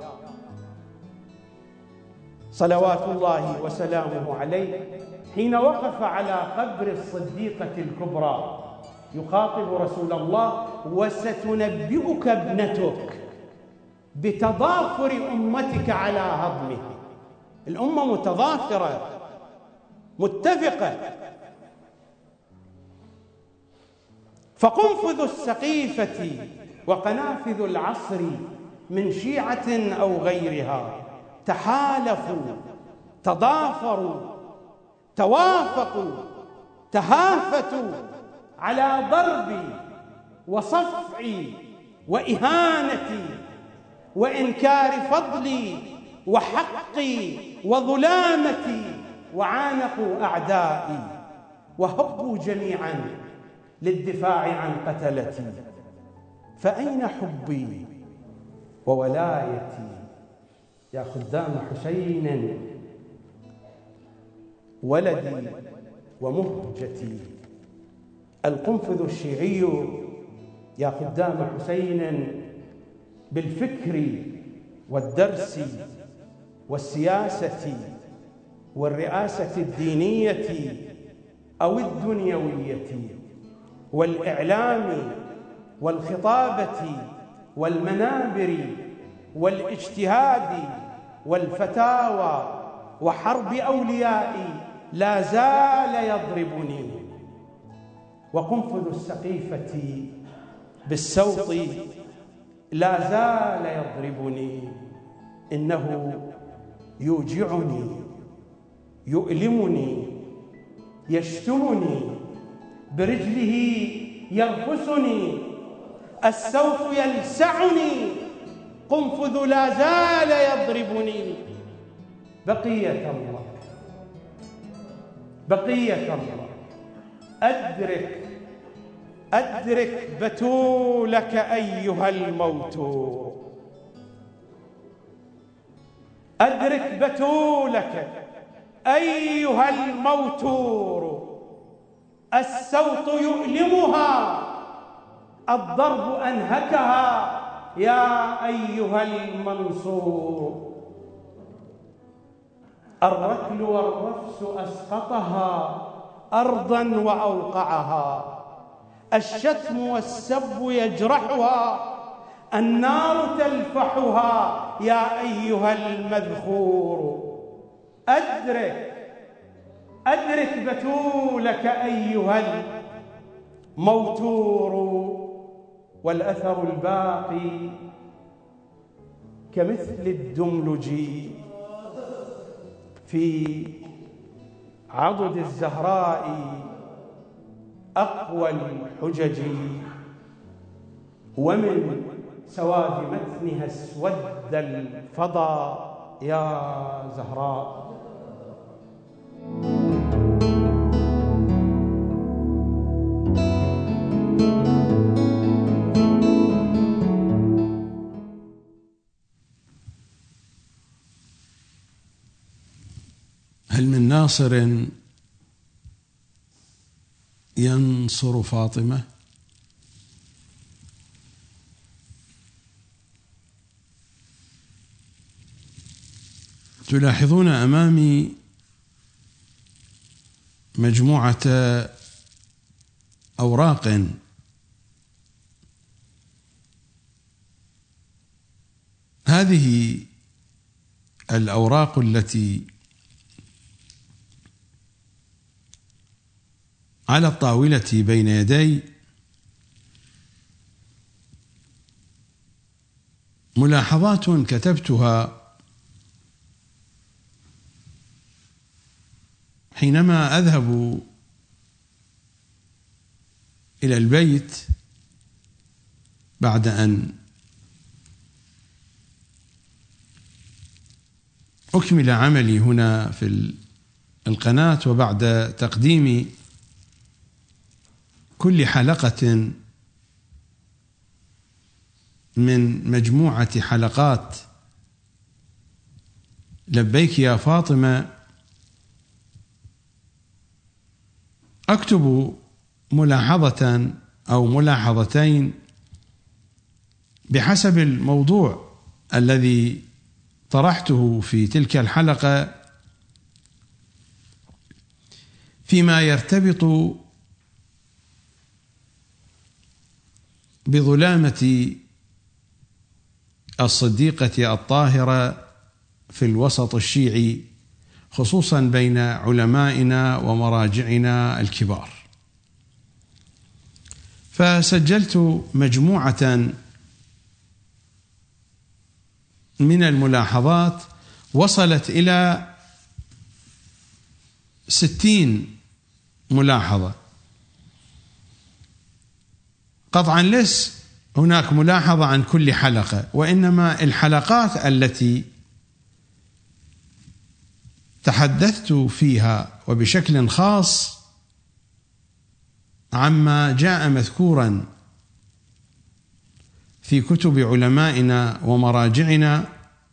صلوات الله وسلامه عليه حين وقف على قبر الصديقة الكبرى يخاطب رسول الله: وستنبئك ابنتك بتضافر أمتك على هضمها. الأمة متضافرة متفقة. فقنفذ السقيفة وقنافذ العصر من شيعة أو غيرها تحالفوا تضافروا توافقوا تهافتوا على ضرب وصفع وإهانة وإنكار فضلي وحقي وظلامتي، وعانقوا أعدائي وهبوا جميعا للدفاع عن قتلتي. فأين حبي وولايتي يا خدام حسين ولدي ومهجتي؟ القنفذ الشيعي يا خدام حسين بالفكر والدرس والسياسة والرئاسة الدينية أو الدنيوية والإعلام والخطابة والمنابر والاجتهاد والفتاوى وحرب أوليائي لا زال يضربني. وقنفذ السقيفة بالسوط لا زال يضربني. إنه يوجعني يؤلمني يشتمني برجله يرفسني السوط يلسعني. قنفذ لا زال يضربني. بقية الله بقية الله أدرك بتولك أيها الموتور. أدرك بتولك أيها الموتور. السوط يؤلمها الضرب أنهكها يا أيها المنصور. الركل والرفس أسقطها أرضا وأوقعها. الشتم والسب يجرحها النار تلفحها يا أيها المذخور. أدرك بتولك أيها الموتور. والأثر الباقي كمثل الدملج في عضد الزهراء أقوى الحجج، ومن سواد متنها اسود الفضا يا زهراء. ياسر ينصر فاطمة. تلاحظون أمامي مجموعة أوراق هذه الأوراق التي على الطاولة بين يدي ملاحظات كتبتها حينما أذهب إلى البيت بعد أن أكمل عملي هنا في القناة، وبعد تقديم كل حلقة من مجموعة حلقات لبيك يا فاطمة، أكتب ملاحظة أو ملاحظتين بحسب الموضوع الذي طرحته في تلك الحلقة فيما يرتبط بظلامة الصديقة الطاهرة في الوسط الشيعي، خصوصا بين علمائنا ومراجعنا الكبار. فسجلت مجموعة من الملاحظات وصلت إلى 60 ملاحظة. قطعا ليس هناك ملاحظة عن كل حلقة، وإنما الحلقات التي تحدثت فيها وبشكل خاص عما جاء مذكورا في كتب علمائنا ومراجعنا،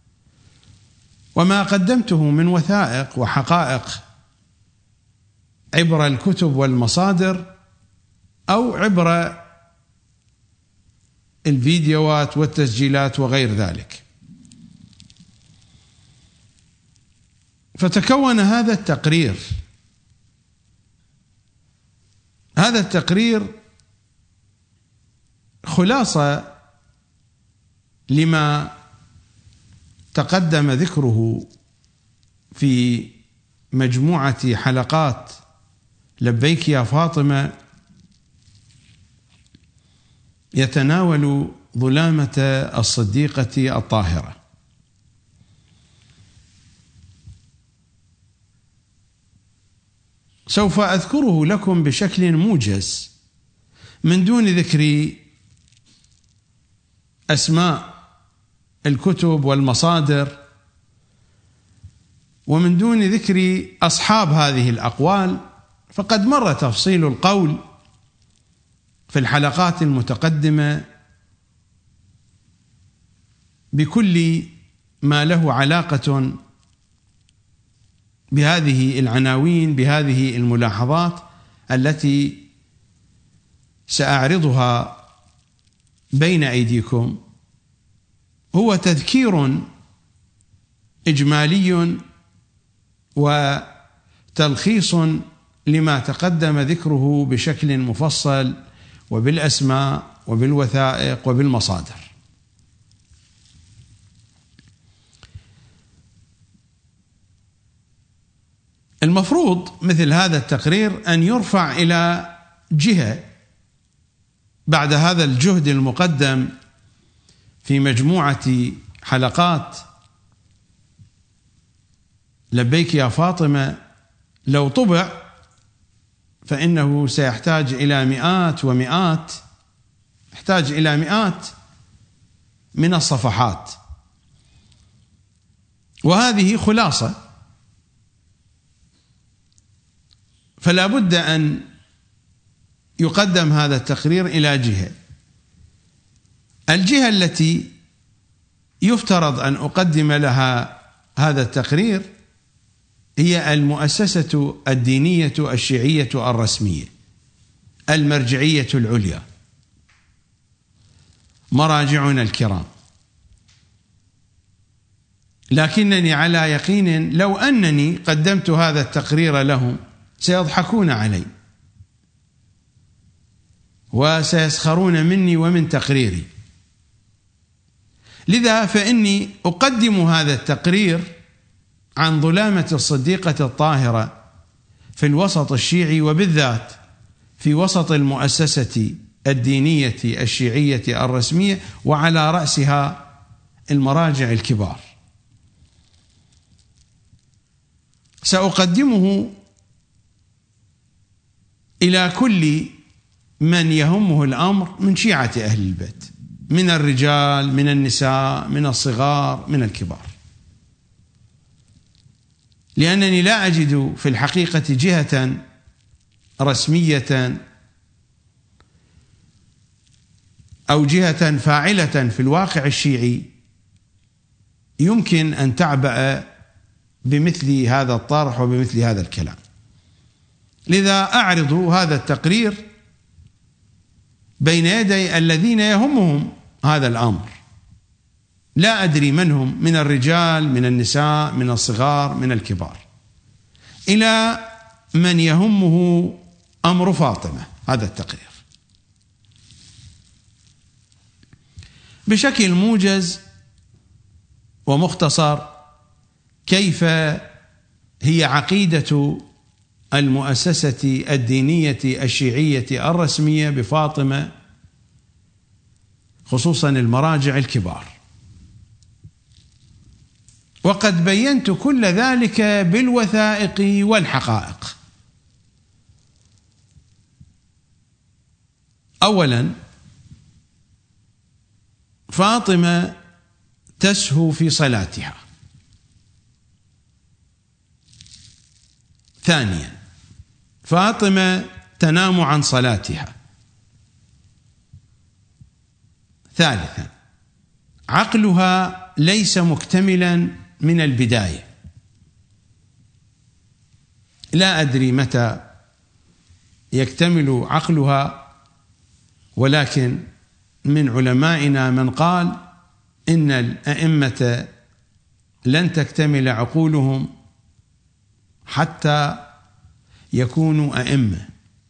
وما قدمته من وثائق وحقائق عبر الكتب والمصادر أو عبر الفيديوهات والتسجيلات وغير ذلك. فتكون هذا التقرير خلاصة لما تقدم ذكره في مجموعة حلقات لبيك يا فاطمة، يتناول ظلامة الصديقة الطاهرة. سوف أذكره لكم بشكل موجز من دون ذكر أسماء الكتب والمصادر، ومن دون ذكر أصحاب هذه الأقوال، فقد مر تفصيل القول في الحلقات المتقدمة بكل ما له علاقة بهذه العناوين، بهذه الملاحظات التي سأعرضها بين أيديكم. هو تذكير إجمالي وتلخيص لما تقدم ذكره بشكل مفصل وبالأسماء وبالوثائق وبالمصادر. المفروض مثل هذا التقرير أن يرفع إلى جهة بعد هذا الجهد المقدم في مجموعة حلقات لبيك يا فاطمة. لو طبع فإنه سيحتاج إلى مئات ومئات، يحتاج إلى مئات من الصفحات، وهذه خلاصة. فلا بد أن يقدم هذا التقرير إلى جهة. الجهة التي يفترض أن أقدم لها هذا التقرير هي المؤسسة الدينية الشيعية الرسمية المرجعية العليا، مراجعنا الكرام. لكنني على يقين لو أنني قدمت هذا التقرير لهم سيضحكون علي وسيسخرون مني ومن تقريري. لذا فإني أقدم هذا التقرير عن ظلامة الصديقة الطاهرة في الوسط الشيعي، وبالذات في وسط المؤسسة الدينية الشيعية الرسمية، وعلى رأسها المراجع الكبار. سأقدمه إلى كل من يهمه الأمر من شيعة أهل البيت، من الرجال، من النساء، من الصغار، من الكبار، لأنني لا أجد في الحقيقة جهة رسمية أو جهة فاعلة في الواقع الشيعي يمكن أن تعبأ بمثل هذا الطرح وبمثل هذا الكلام. لذا أعرض هذا التقرير بين يدي الذين يهمهم هذا الأمر، لا أدري من هم، من الرجال، من النساء، من الصغار، من الكبار، إلى من يهمه أمر فاطمة. هذا التقرير بشكل موجز ومختصر كيف هي عقيدة المؤسسة الدينية الشيعية الرسمية بفاطمة، خصوصا المراجع الكبار. وقد بينت كل ذلك بالوثائق والحقائق. أولا، فاطمة تسهو في صلاتها. ثانيا، فاطمة تنام عن صلاتها. ثالثا، عقلها ليس مكتملا من البداية. لا أدري متى يكتمل عقلها، ولكن من علمائنا من قال إن الأئمة لن تكتمل عقولهم حتى يكونوا أئمة،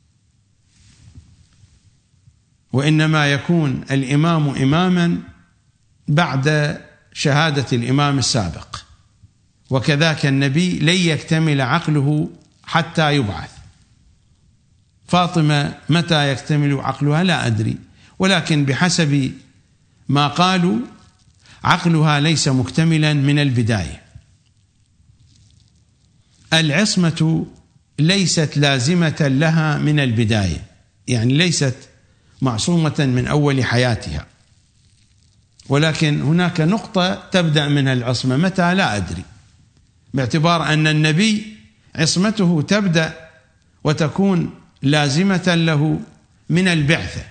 وإنما يكون الإمام إماما بعد شهادة الإمام السابق، وكذاك النبي لن يكتمل عقله حتى يبعث. فاطمة متى يكتمل عقلها لا أدري، ولكن بحسب ما قالوا عقلها ليس مكتملا من البداية. العصمة ليست لازمة لها من البداية، يعني ليست معصومة من أول حياتها، ولكن هناك نقطة تبدأ منها العصمة، متى لا أدري، باعتبار أن النبي عصمته تبدأ وتكون لازمة له من البعثة،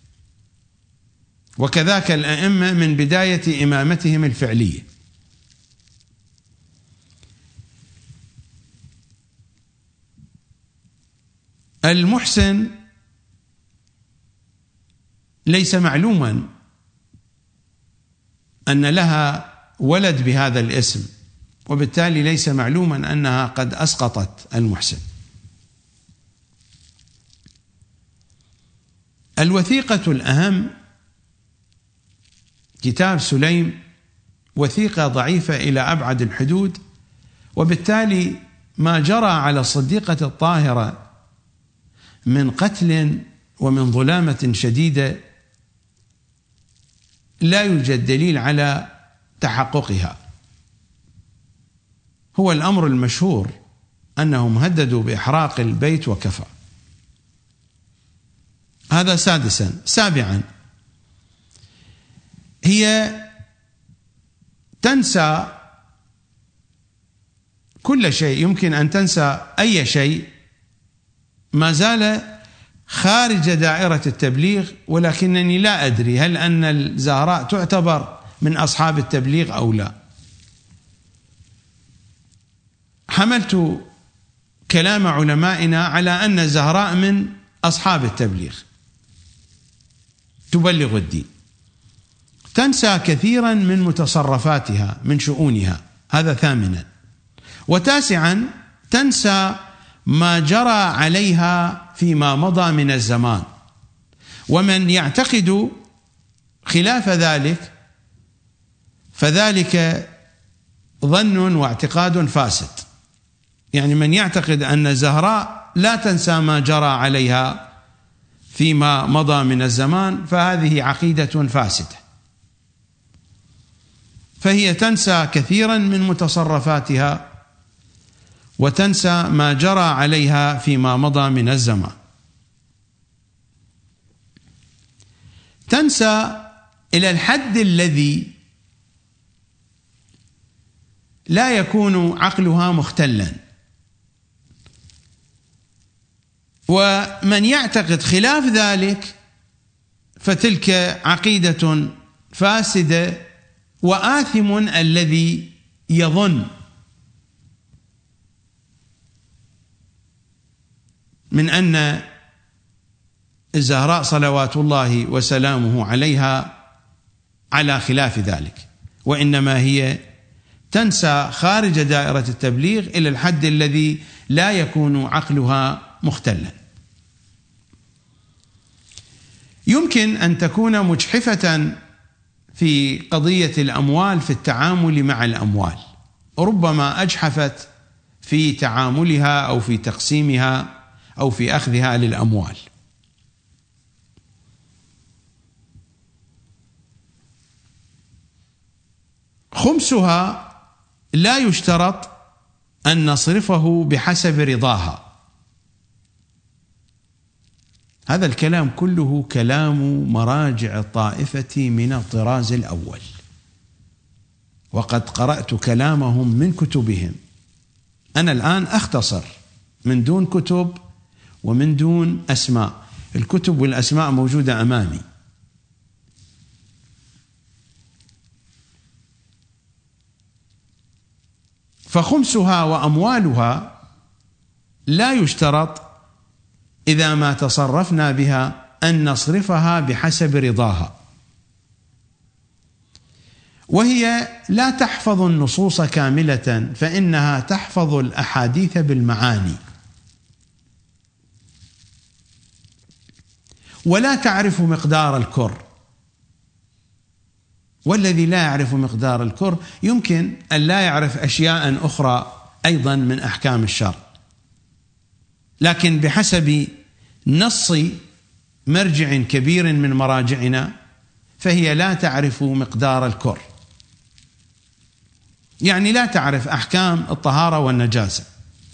وكذاك الأئمة من بداية إمامتهم الفعلية. المحسن ليس معلوما أن لها ولد بهذا الاسم، وبالتالي ليس معلوما أنها قد أسقطت المحسن. الوثيقة الأهم كتاب سليم، وثيقة ضعيفة إلى أبعد الحدود، وبالتالي ما جرى على الصديقة الطاهرة من قتل ومن ظلامة شديدة لا يوجد دليل على تحققها. هو الأمر المشهور أنهم هددوا بإحراق البيت وكفى. هذا سادسا. سابعا، هي تنسى كل شيء، يمكن أن تنسى أي شيء ما زال خارج دائرة التبليغ، ولكنني لا أدري هل أن الزهراء تعتبر من أصحاب التبليغ أو لا. حملت كلام علمائنا على أن الزهراء من أصحاب التبليغ، تبلغ الدين، تنسى كثيرا من متصرفاتها من شؤونها، هذا ثامنا. وتاسعا تنسى ما جرى عليها فيما مضى من الزمان، ومن يعتقد خلاف ذلك فذلك ظن واعتقاد فاسد. يعني من يعتقد أن الزهراء لا تنسى ما جرى عليها فيما مضى من الزمان فهذه عقيدة فاسدة، فهي تنسى كثيرا من متصرفاتها وتنسى ما جرى عليها فيما مضى من الزمان. تنسى إلى الحد الذي لا يكون عقلها مختلا، ومن يعتقد خلاف ذلك فتلك عقيدة فاسدة، وآثم الذي يظن من أن الزهراء صلوات الله وسلامه عليها على خلاف ذلك، وإنما هي تنسى خارج دائرة التبليغ إلى الحد الذي لا يكون عقلها مختلا. يمكن أن تكون مجحفة في قضية الأموال في التعامل مع الأموال، ربما أجحفت في تعاملها أو في تقسيمها أو في أخذها للأموال. خمسها لا يشترط أن نصرفه بحسب رضاها. هذا الكلام كله كلام مراجع الطائفة من الطراز الأول، وقد قرأت كلامهم من كتبهم. أنا الآن أختصر من دون كتب ومن دون أسماء، الكتب والأسماء موجودة أمامي. فخمسها وأموالها لا يشترط إذا ما تصرفنا بها أن نصرفها بحسب رضاها، وهي لا تحفظ النصوص كاملة، فإنها تحفظ الأحاديث بالمعاني، ولا تعرف مقدار الكر. والذي لا يعرف مقدار الكر يمكن أن لا يعرف أشياء أخرى أيضا من أحكام الشرع، لكن بحسب نص مرجع كبير من مراجعنا فهي لا تعرف مقدار الكر، يعني لا تعرف أحكام الطهارة والنجاسة.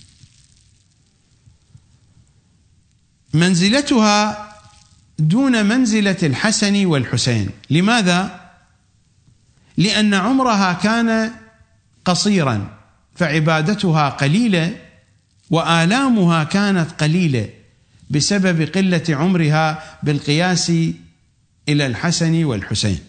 منزلتها دون منزلة الحسن والحسين. لماذا؟ لأن عمرها كان قصيرا فعبادتها قليلة، وآلامها كانت قليلة بسبب قلة عمرها بالقياس إلى الحسن والحسين.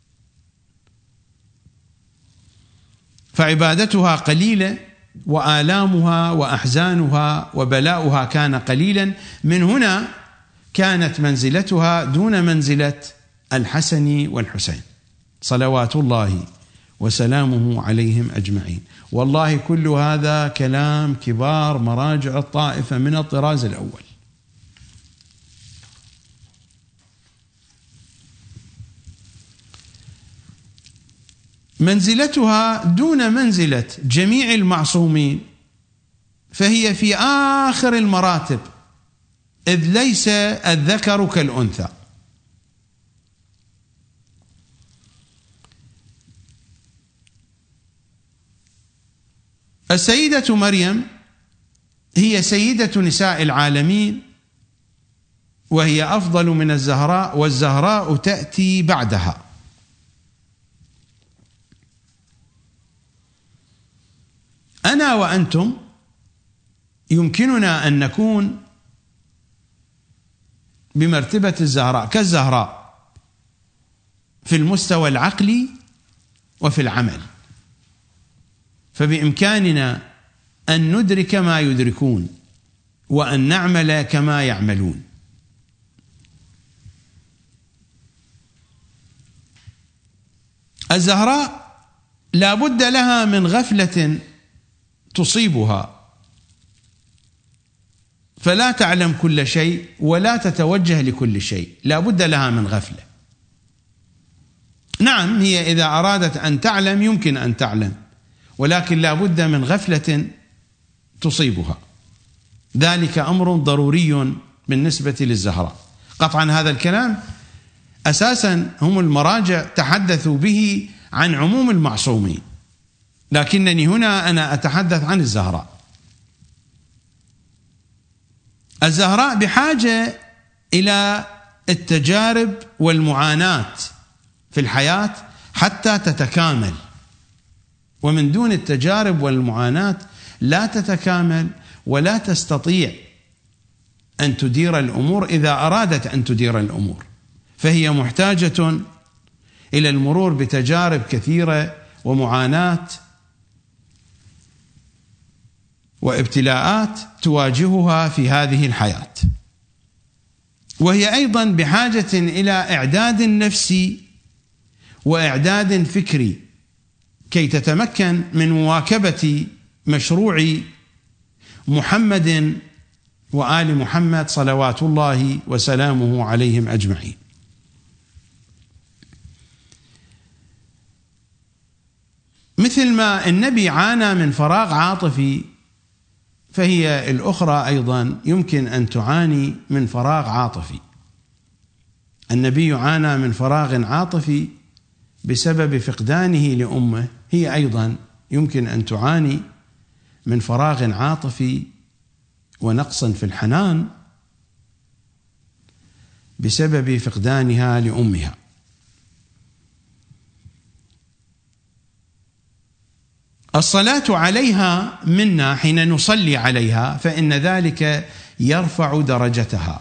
فعبادتها قليلة وآلامها وأحزانها وبلاؤها كان قليلا، من هنا كانت منزلتها دون منزلة الحسن والحسين صلوات الله وسلامه عليهم أجمعين. والله كل هذا كلام كبار مراجع الطائفة من الطراز الأول. منزلتها دون منزلة جميع المعصومين، فهي في آخر المراتب، إذ ليس الذكر كالأنثى. السيدة مريم هي سيدة نساء العالمين، وهي أفضل من الزهراء، والزهراء تأتي بعدها. أنا وأنتم يمكننا أن نكون بمرتبة الزهراء، كالزهراء في المستوى العقلي وفي العمل، فبإمكاننا أن ندرك ما يدركون وأن نعمل كما يعملون. الزهراء لا بد لها من غفلة تصيبها، فلا تعلم كل شيء ولا تتوجه لكل شيء، لا بد لها من غفلة. نعم، هي إذا أرادت أن تعلم يمكن أن تعلم، ولكن لا بد من غفلة تصيبها. ذلك أمر ضروري بالنسبة للزهراء. قطعا هذا الكلام أساسا هم المراجع تحدثوا به عن عموم المعصومين، لكنني هنا أنا أتحدث عن الزهراء. الزهراء بحاجة إلى التجارب والمعاناة في الحياة حتى تتكامل، ومن دون التجارب والمعاناة لا تتكامل ولا تستطيع أن تدير الأمور إذا أرادت أن تدير الأمور. فهي محتاجة إلى المرور بتجارب كثيرة ومعاناة وابتلاءات تواجهها في هذه الحياة، وهي أيضا بحاجة إلى إعداد نفسي وإعداد فكري كي تتمكن من مواكبة مشروع محمد وآل محمد صلوات الله وسلامه عليهم أجمعين. مثل ما النبي عانى من فراغ عاطفي، فهي الأخرى أيضا يمكن أن تعاني من فراغ عاطفي. النبي عانى من فراغ عاطفي بسبب فقدانه لأمه، هي أيضا يمكن أن تعاني من فراغ عاطفي ونقص في الحنان بسبب فقدانها لأمها. الصلاة عليها منا حين نصلي عليها فإن ذلك يرفع درجتها،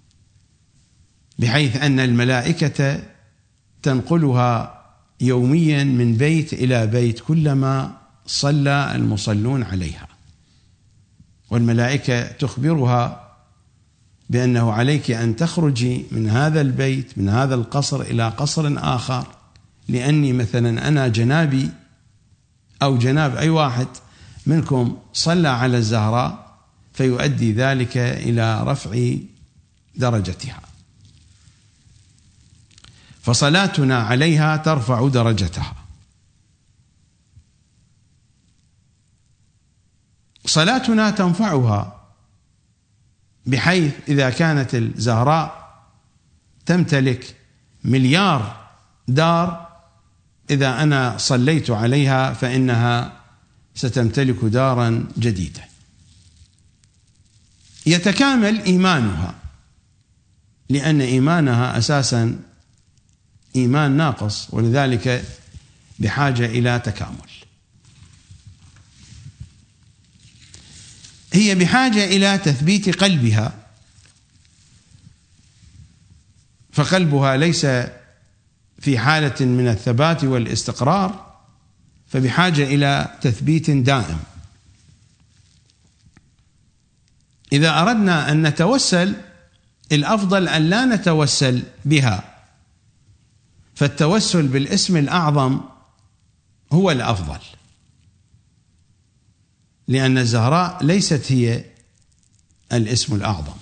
بحيث أن الملائكة تنقلها يوميا من بيت إلى بيت كلما صلى المصلون عليها، والملائكة تخبرها بأنه عليك أن تخرجي من هذا البيت، من هذا القصر إلى قصر آخر، لأني مثلا أنا جنابي أو جناب أي واحد منكم صلى على الزهراء، فيؤدي ذلك إلى رفع درجتها. فصلاتنا عليها ترفع درجتها. صلاتنا تنفعها، بحيث إذا كانت الزهراء تمتلك مليار دار، إذا أنا صليت عليها فإنها ستمتلك دارا جديدة. يتكامل إيمانها، لأن إيمانها أساسا إيمان ناقص، ولذلك بحاجة إلى تكامل. هي بحاجة إلى تثبيت قلبها، فقلبها ليس في حالة من الثبات والاستقرار، فبحاجة إلى تثبيت دائم. إذا أردنا أن نتوسل، الأفضل أن لا نتوسل بها، فالتوسل بالاسم الأعظم هو الأفضل، لأن الزهراء ليست هي الاسم الأعظم.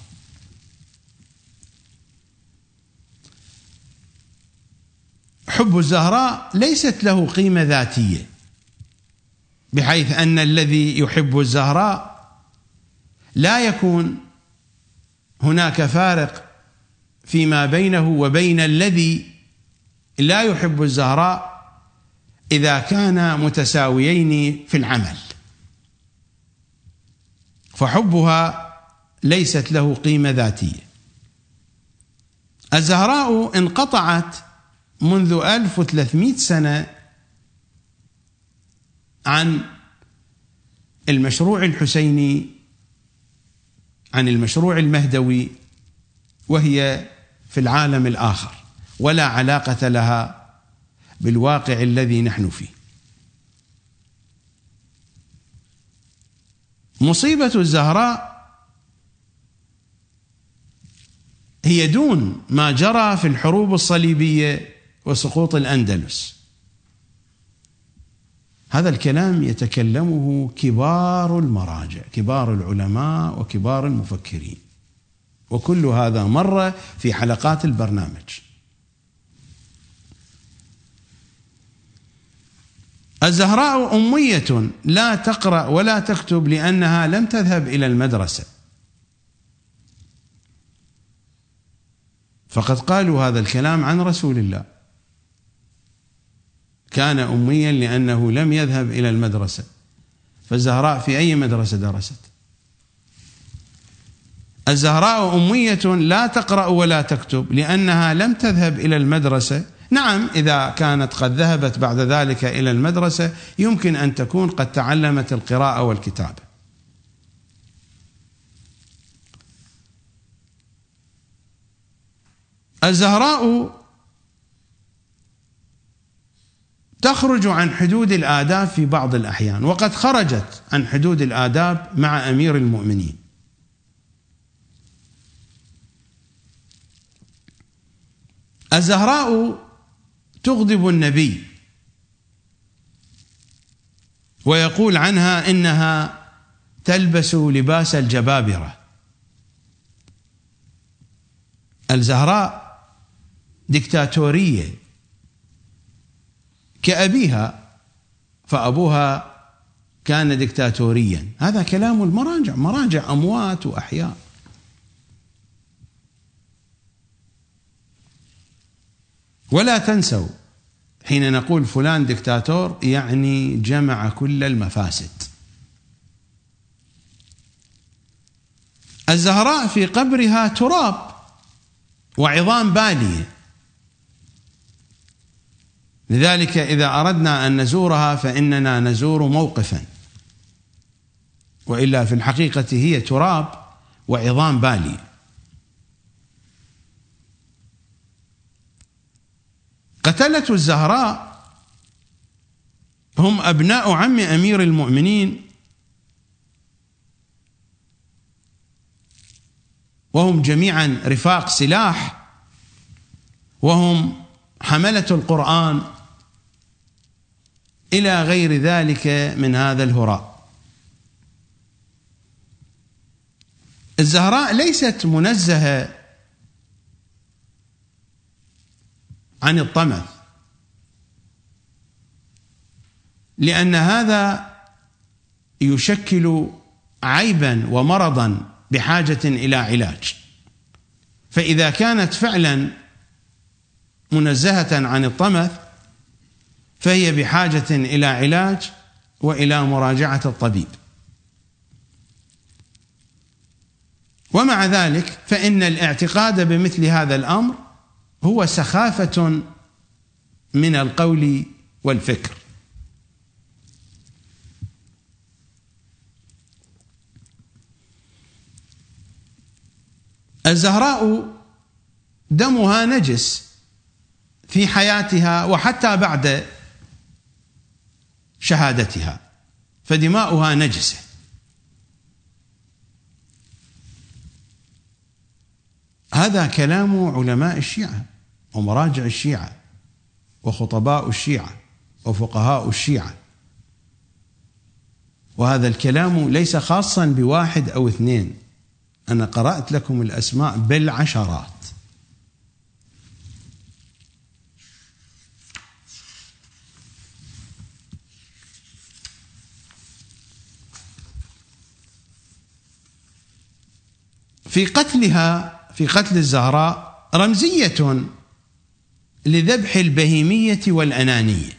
حب الزهراء ليست له قيمة ذاتية، بحيث أن الذي يحب الزهراء لا يكون هناك فارق فيما بينه وبين الذي لا يحب الزهراء إذا كانا متساويين في العمل، فحبها ليست له قيمة ذاتية. الزهراء انقطعت منذ 1300 سنة عن المشروع الحسيني، عن المشروع المهدوي، وهي في العالم الآخر، ولا علاقة لها بالواقع الذي نحن فيه. مصيبة الزهراء هي دون ما جرى في الحروب الصليبية وسقوط الأندلس. هذا الكلام يتكلمه كبار المراجع، كبار العلماء وكبار المفكرين، وكل هذا مر في حلقات البرنامج. الزهراء أمية لا تقرأ ولا تكتب لأنها لم تذهب إلى المدرسة، فقد قالوا هذا الكلام عن رسول الله، كان أميا لأنه لم يذهب إلى المدرسة. فالزهراء في أي مدرسة درست؟ الزهراء أمية لا تقرأ ولا تكتب لأنها لم تذهب إلى المدرسة. نعم، إذا كانت قد ذهبت بعد ذلك إلى المدرسة يمكن أن تكون قد تعلمت القراءة والكتابة. الزهراء تخرج عن حدود الآداب في بعض الأحيان، وقد خرجت عن حدود الآداب مع أمير المؤمنين. الزهراء تغضب النبي ويقول عنها إنها تلبس لباس الجبابرة. الزهراء ديكتاتورية كأبيها، فأبوها كان ديكتاتوريا. هذا كلام المراجع، مراجع أموات وأحياء. ولا تنسوا حين نقول فلان ديكتاتور يعني جمع كل المفاسد. الزهراء في قبرها تراب وعظام بالية، لذلك إذا أردنا أن نزورها فإننا نزور موقفا، وإلا في الحقيقة هي تراب وعظام بالية. قتلة الزهراء هم أبناء عم أمير المؤمنين، وهم جميعا رفاق سلاح، وهم حملة القرآن إلى غير ذلك من هذا الهراء. الزهراء ليست منزهة عن الطمث، لأن هذا يشكل عيبا ومرضا بحاجة إلى علاج. فإذا كانت فعلا منزهة عن الطمث فهي بحاجة إلى علاج وإلى مراجعة الطبيب. ومع ذلك فإن الاعتقاد بمثل هذا الأمر هو سخافة من القول والفكر. الزهراء دمها نجس في حياتها وحتى بعد شهادتها، فدماؤها نجسة. هذا كلام علماء الشيعة ومراجع الشيعة وخطباء الشيعة وفقهاء الشيعة، وهذا الكلام ليس خاصا بواحد أو اثنين، أنا قرأت لكم الأسماء بالعشرات. في قتلها، في قتل الزهراء، رمزية لذبح البهيمية والأنانية.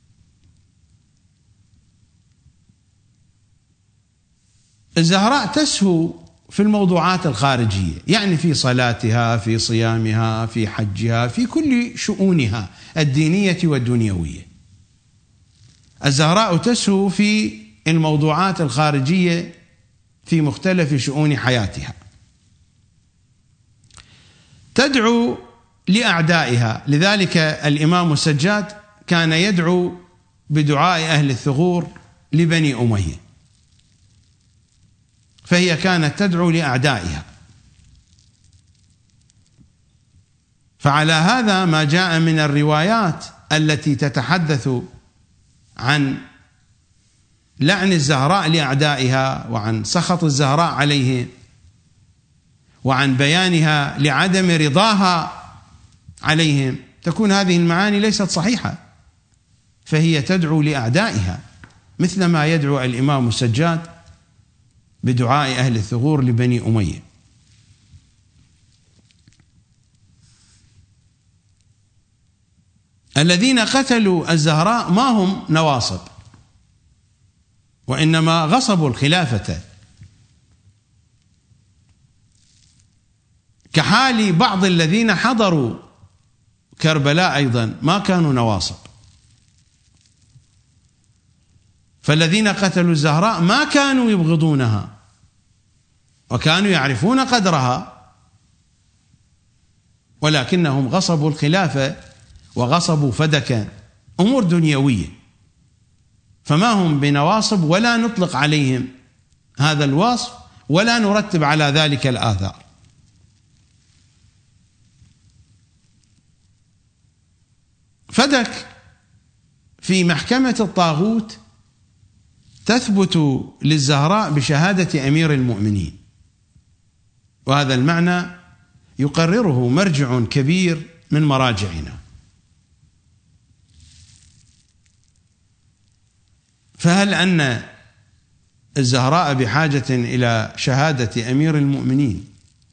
الزهراء تسهو في الموضوعات الخارجية، يعني في صلاتها، في صيامها، في حجها، في كل شؤونها الدينية والدنيوية. الزهراء تسهو في الموضوعات الخارجية في مختلف شؤون حياتها، تدعو لأعدائها. لذلك الإمام السجاد كان يدعو بدعاء أهل الثغور لبني أمية. فهي كانت تدعو لأعدائها. فعلى هذا ما جاء من الروايات التي تتحدث عن لعن الزهراء لأعدائها، وعن سخط الزهراء عليهم، وعن بيانها لعدم رضاها عليهم، تكون هذه المعاني ليست صحيحة، فهي تدعو لأعدائها، مثل ما يدعو الإمام السجاد بدعاء أهل الثغور لبني أمية. الذين قتلوا الزهراء ما هم نواصب، وإنما غصبوا الخلافة، كحال بعض الذين حضروا كربلاء أيضا ما كانوا نواصب. فالذين قتلوا الزهراء ما كانوا يبغضونها، وكانوا يعرفون قدرها، ولكنهم غصبوا الخلافة وغصبوا فدكا، أمور دنيوية، فما هم بنواصب، ولا نطلق عليهم هذا الوصف، ولا نرتب على ذلك الآثار. فدك في محكمة الطاغوت تثبت للزهراء بشهادة أمير المؤمنين، وهذا المعنى يقرره مرجع كبير من مراجعنا. فهل أن الزهراء بحاجة إلى شهادة أمير المؤمنين؟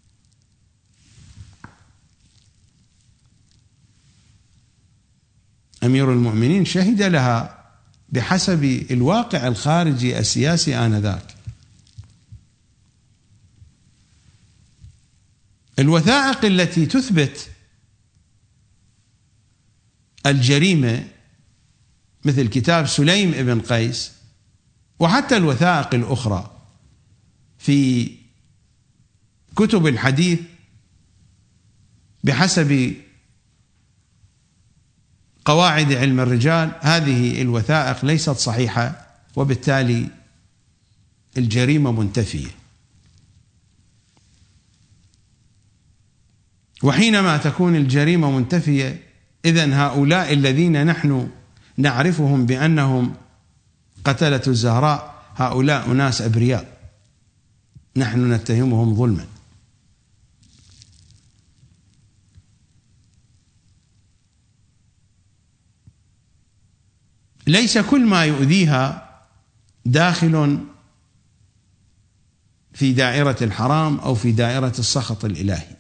أمير المؤمنين شهد لها بحسب الواقع الخارجي السياسي آنذاك. الوثائق التي تثبت الجريمة مثل كتاب سليم ابن قيس، وحتى الوثائق الأخرى في كتب الحديث بحسب قواعد علم الرجال، هذه الوثائق ليست صحيحة، وبالتالي الجريمة منتفية. وحينما تكون الجريمة منتفية، إذن هؤلاء الذين نحن نعرفهم بأنهم قتلة الزهراء هؤلاء أناس أبرياء، نحن نتهمهم ظلما. ليس كل ما يؤذيها داخل في دائرة الحرام أو في دائرة السخط الإلهي.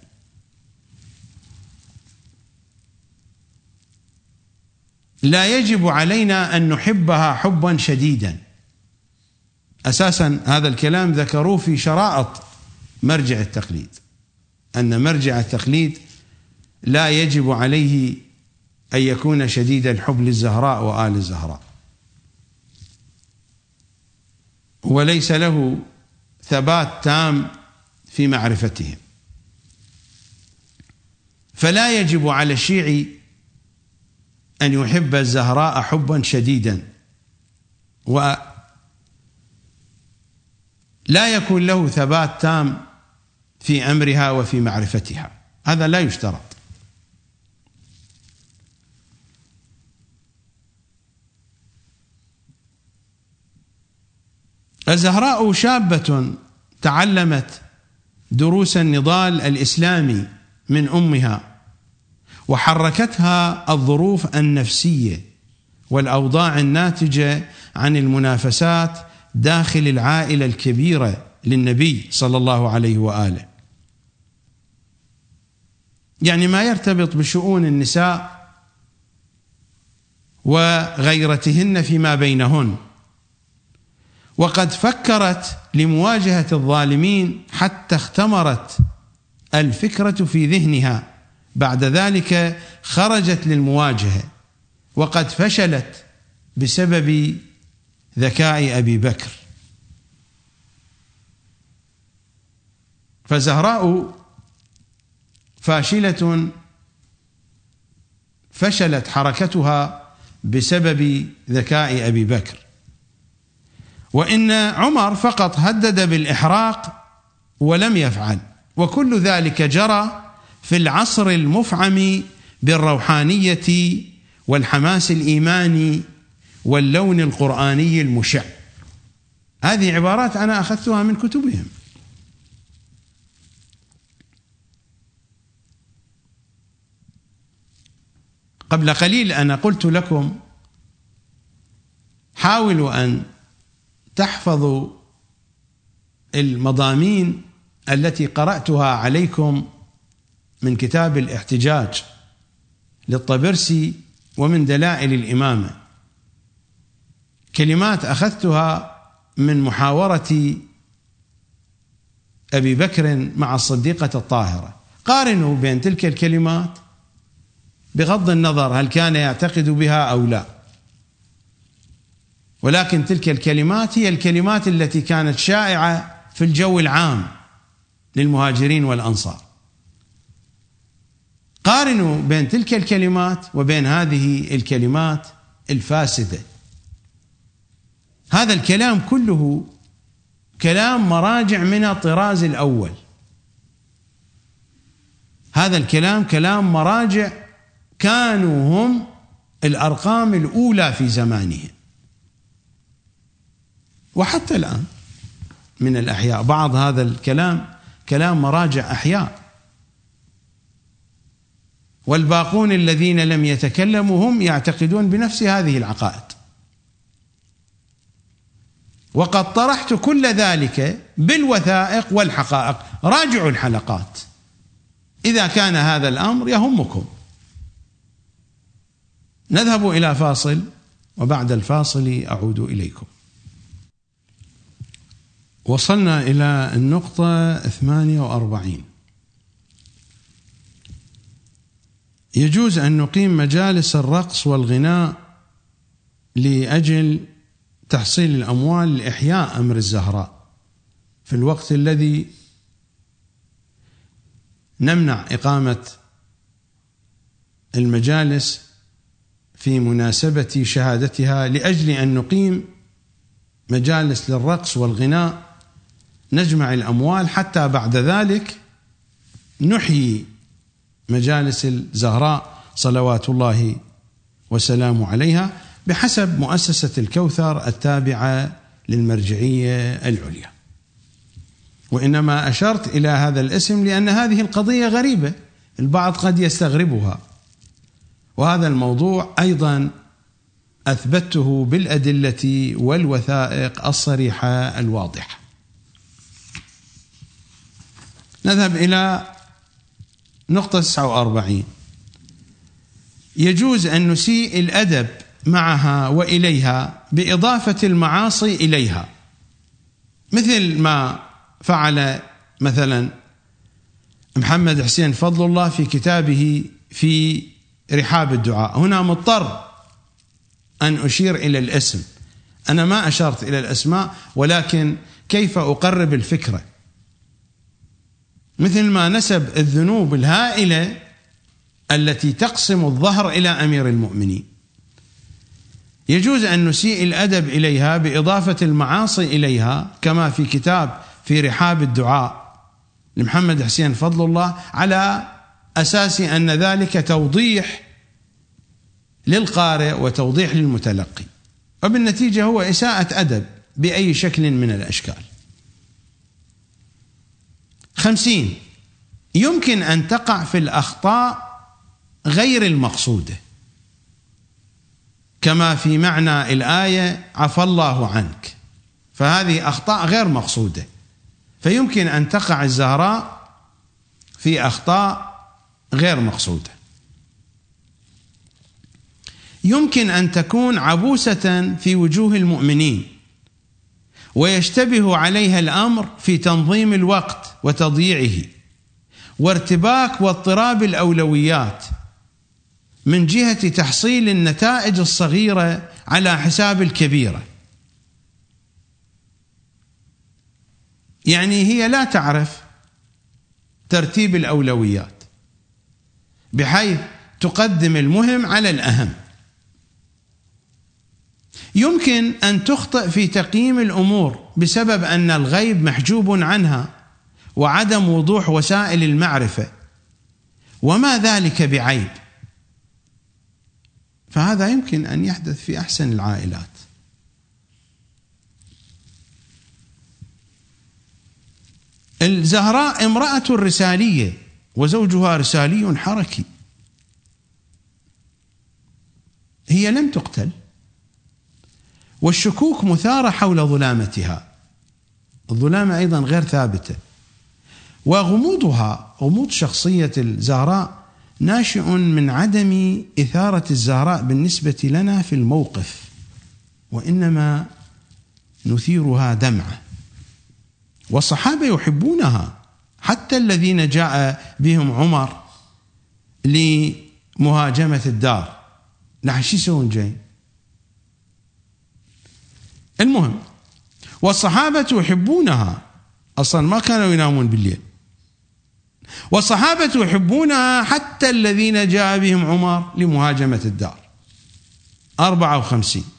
لا يجب علينا أن نحبها حبا شديدا. أساسا هذا الكلام ذكروه في شرائط مرجع التقليد، أن مرجع التقليد لا يجب عليه أن يكون شديد الحب للزهراء وآل الزهراء، وليس له ثبات تام في معرفتهم. فلا يجب على الشيعي أن يحب الزهراء حبا شديدا، ولا يكون له ثبات تام في أمرها وفي معرفتها، هذا لا يشترط. الزهراء شابة تعلمت دروس النضال الإسلامي من أمها، وحركتها الظروف النفسية والأوضاع الناتجة عن المنافسات داخل العائلة الكبيرة للنبي صلى الله عليه وآله، يعني ما يرتبط بشؤون النساء وغيرتهن فيما بينهن. وقد فكرت لمواجهة الظالمين حتى اختمرت الفكرة في ذهنها، بعد ذلك خرجت للمواجهة، وقد فشلت بسبب ذكاء أبي بكر. فزهراء فاشلة، فشلت حركتها بسبب ذكاء أبي بكر. وإن عمر فقط هدد بالإحراق ولم يفعل، وكل ذلك جرى في العصر المفعم بالروحانية والحماس الإيماني واللون القرآني المشع. هذه عبارات أنا أخذتها من كتبهم. قبل قليل أنا قلت لكم حاولوا أن تحفظوا المضامين التي قرأتها عليكم من كتاب الاحتجاج للطبرسي ومن دلائل الإمامة، كلمات أخذتها من محاورة أبي بكر مع الصديقة الطاهرة. قارنوا بين تلك الكلمات بغض النظر هل كان يعتقد بها أو لا، ولكن تلك الكلمات هي الكلمات التي كانت شائعة في الجو العام للمهاجرين والأنصار. قارنوا بين تلك الكلمات وبين هذه الكلمات الفاسدة. هذا الكلام كله كلام مراجع من الطراز الأول. هذا الكلام كلام مراجع كانوا هم الأرقام الأولى في زمانهم، وحتى الآن من الأحياء بعض هذا الكلام كلام مراجع أحياء، والباقون الذين لم يتكلموا هم يعتقدون بنفس هذه العقائد. وقد طرحت كل ذلك بالوثائق والحقائق. راجعوا الحلقات إذا كان هذا الأمر يهمكم. نذهب إلى فاصل، وبعد الفاصل أعود إليكم. وصلنا إلى النقطة 48. يجوز أن نقيم مجالس الرقص والغناء لأجل تحصيل الأموال لإحياء أمر الزهراء في الوقت الذي نمنع إقامة المجالس في مناسبة شهادتها، لأجل أن نقيم مجالس للرقص والغناء نجمع الأموال حتى بعد ذلك نحيي مجالس الزهراء صلوات الله وسلامه عليها بحسب مؤسسة الكوثر التابعة للمرجعية العليا. وإنما أشرت إلى هذا الاسم لأن هذه القضية غريبة، البعض قد يستغربها، وهذا الموضوع أيضا أثبته بالأدلة والوثائق الصريحة الواضحة. نذهب إلى نقطة 49. يجوز أن نسيء الأدب معها وإليها بإضافة المعاصي إليها، مثل ما فعل مثلا محمد حسين فضل الله في كتابه في رحاب الدعاء. هنا مضطر أن أشير إلى الاسم، أنا ما أشرت إلى الأسماء، ولكن كيف أقرب الفكرة. مثل ما نسب الذنوب الهائلة التي تقسم الظهر إلى أمير المؤمنين، يجوز أن نسيء الأدب إليها بإضافة المعاصي إليها، كما في كتاب في رحاب الدعاء لمحمد حسين فضل الله، على أساس أن ذلك توضيح للقارئ وتوضيح للمتلقي، وبالنتيجة هو إساءة أدب بأي شكل من الأشكال. 50. يمكن أن تقع في الأخطاء غير المقصودة، كما في معنى الآية عفى الله عنك، فهذه أخطاء غير مقصودة، فيمكن أن تقع الزهراء في أخطاء غير مقصودة. يمكن أن تكون عبوسة في وجوه المؤمنين، ويشتبه عليها الأمر في تنظيم الوقت وتضييعه، وارتباك واضطراب الأولويات من جهة تحصيل النتائج الصغيرة على حساب الكبيرة. يعني هي لا تعرف ترتيب الأولويات بحيث تقدم المهم على الأهم. يمكن أن تخطئ في تقييم الأمور بسبب أن الغيب محجوب عنها وعدم وضوح وسائل المعرفة، وما ذلك بعيب، فهذا يمكن أن يحدث في أحسن العائلات. الزهراء امرأة رسالية وزوجها رسالي حركي، هي لم تقتل، والشكوك مثارة حول ظلامتها، الظلامة أيضا غير ثابتة، وغموضها، غموض شخصية الزهراء ناشئ من عدم إثارة الزهراء بالنسبة لنا في الموقف، وإنما نثيرها دمعة. والصحابة يحبونها، حتى الذين جاء بهم عمر لمهاجمة الدار، نحن شو يسوون جاي؟ المهم، والصحابة يحبونها، أصلا ما كانوا ينامون بالليل، والصحابة يحبونها حتى الذين جاء بهم عمر لمهاجمة الدار. 54.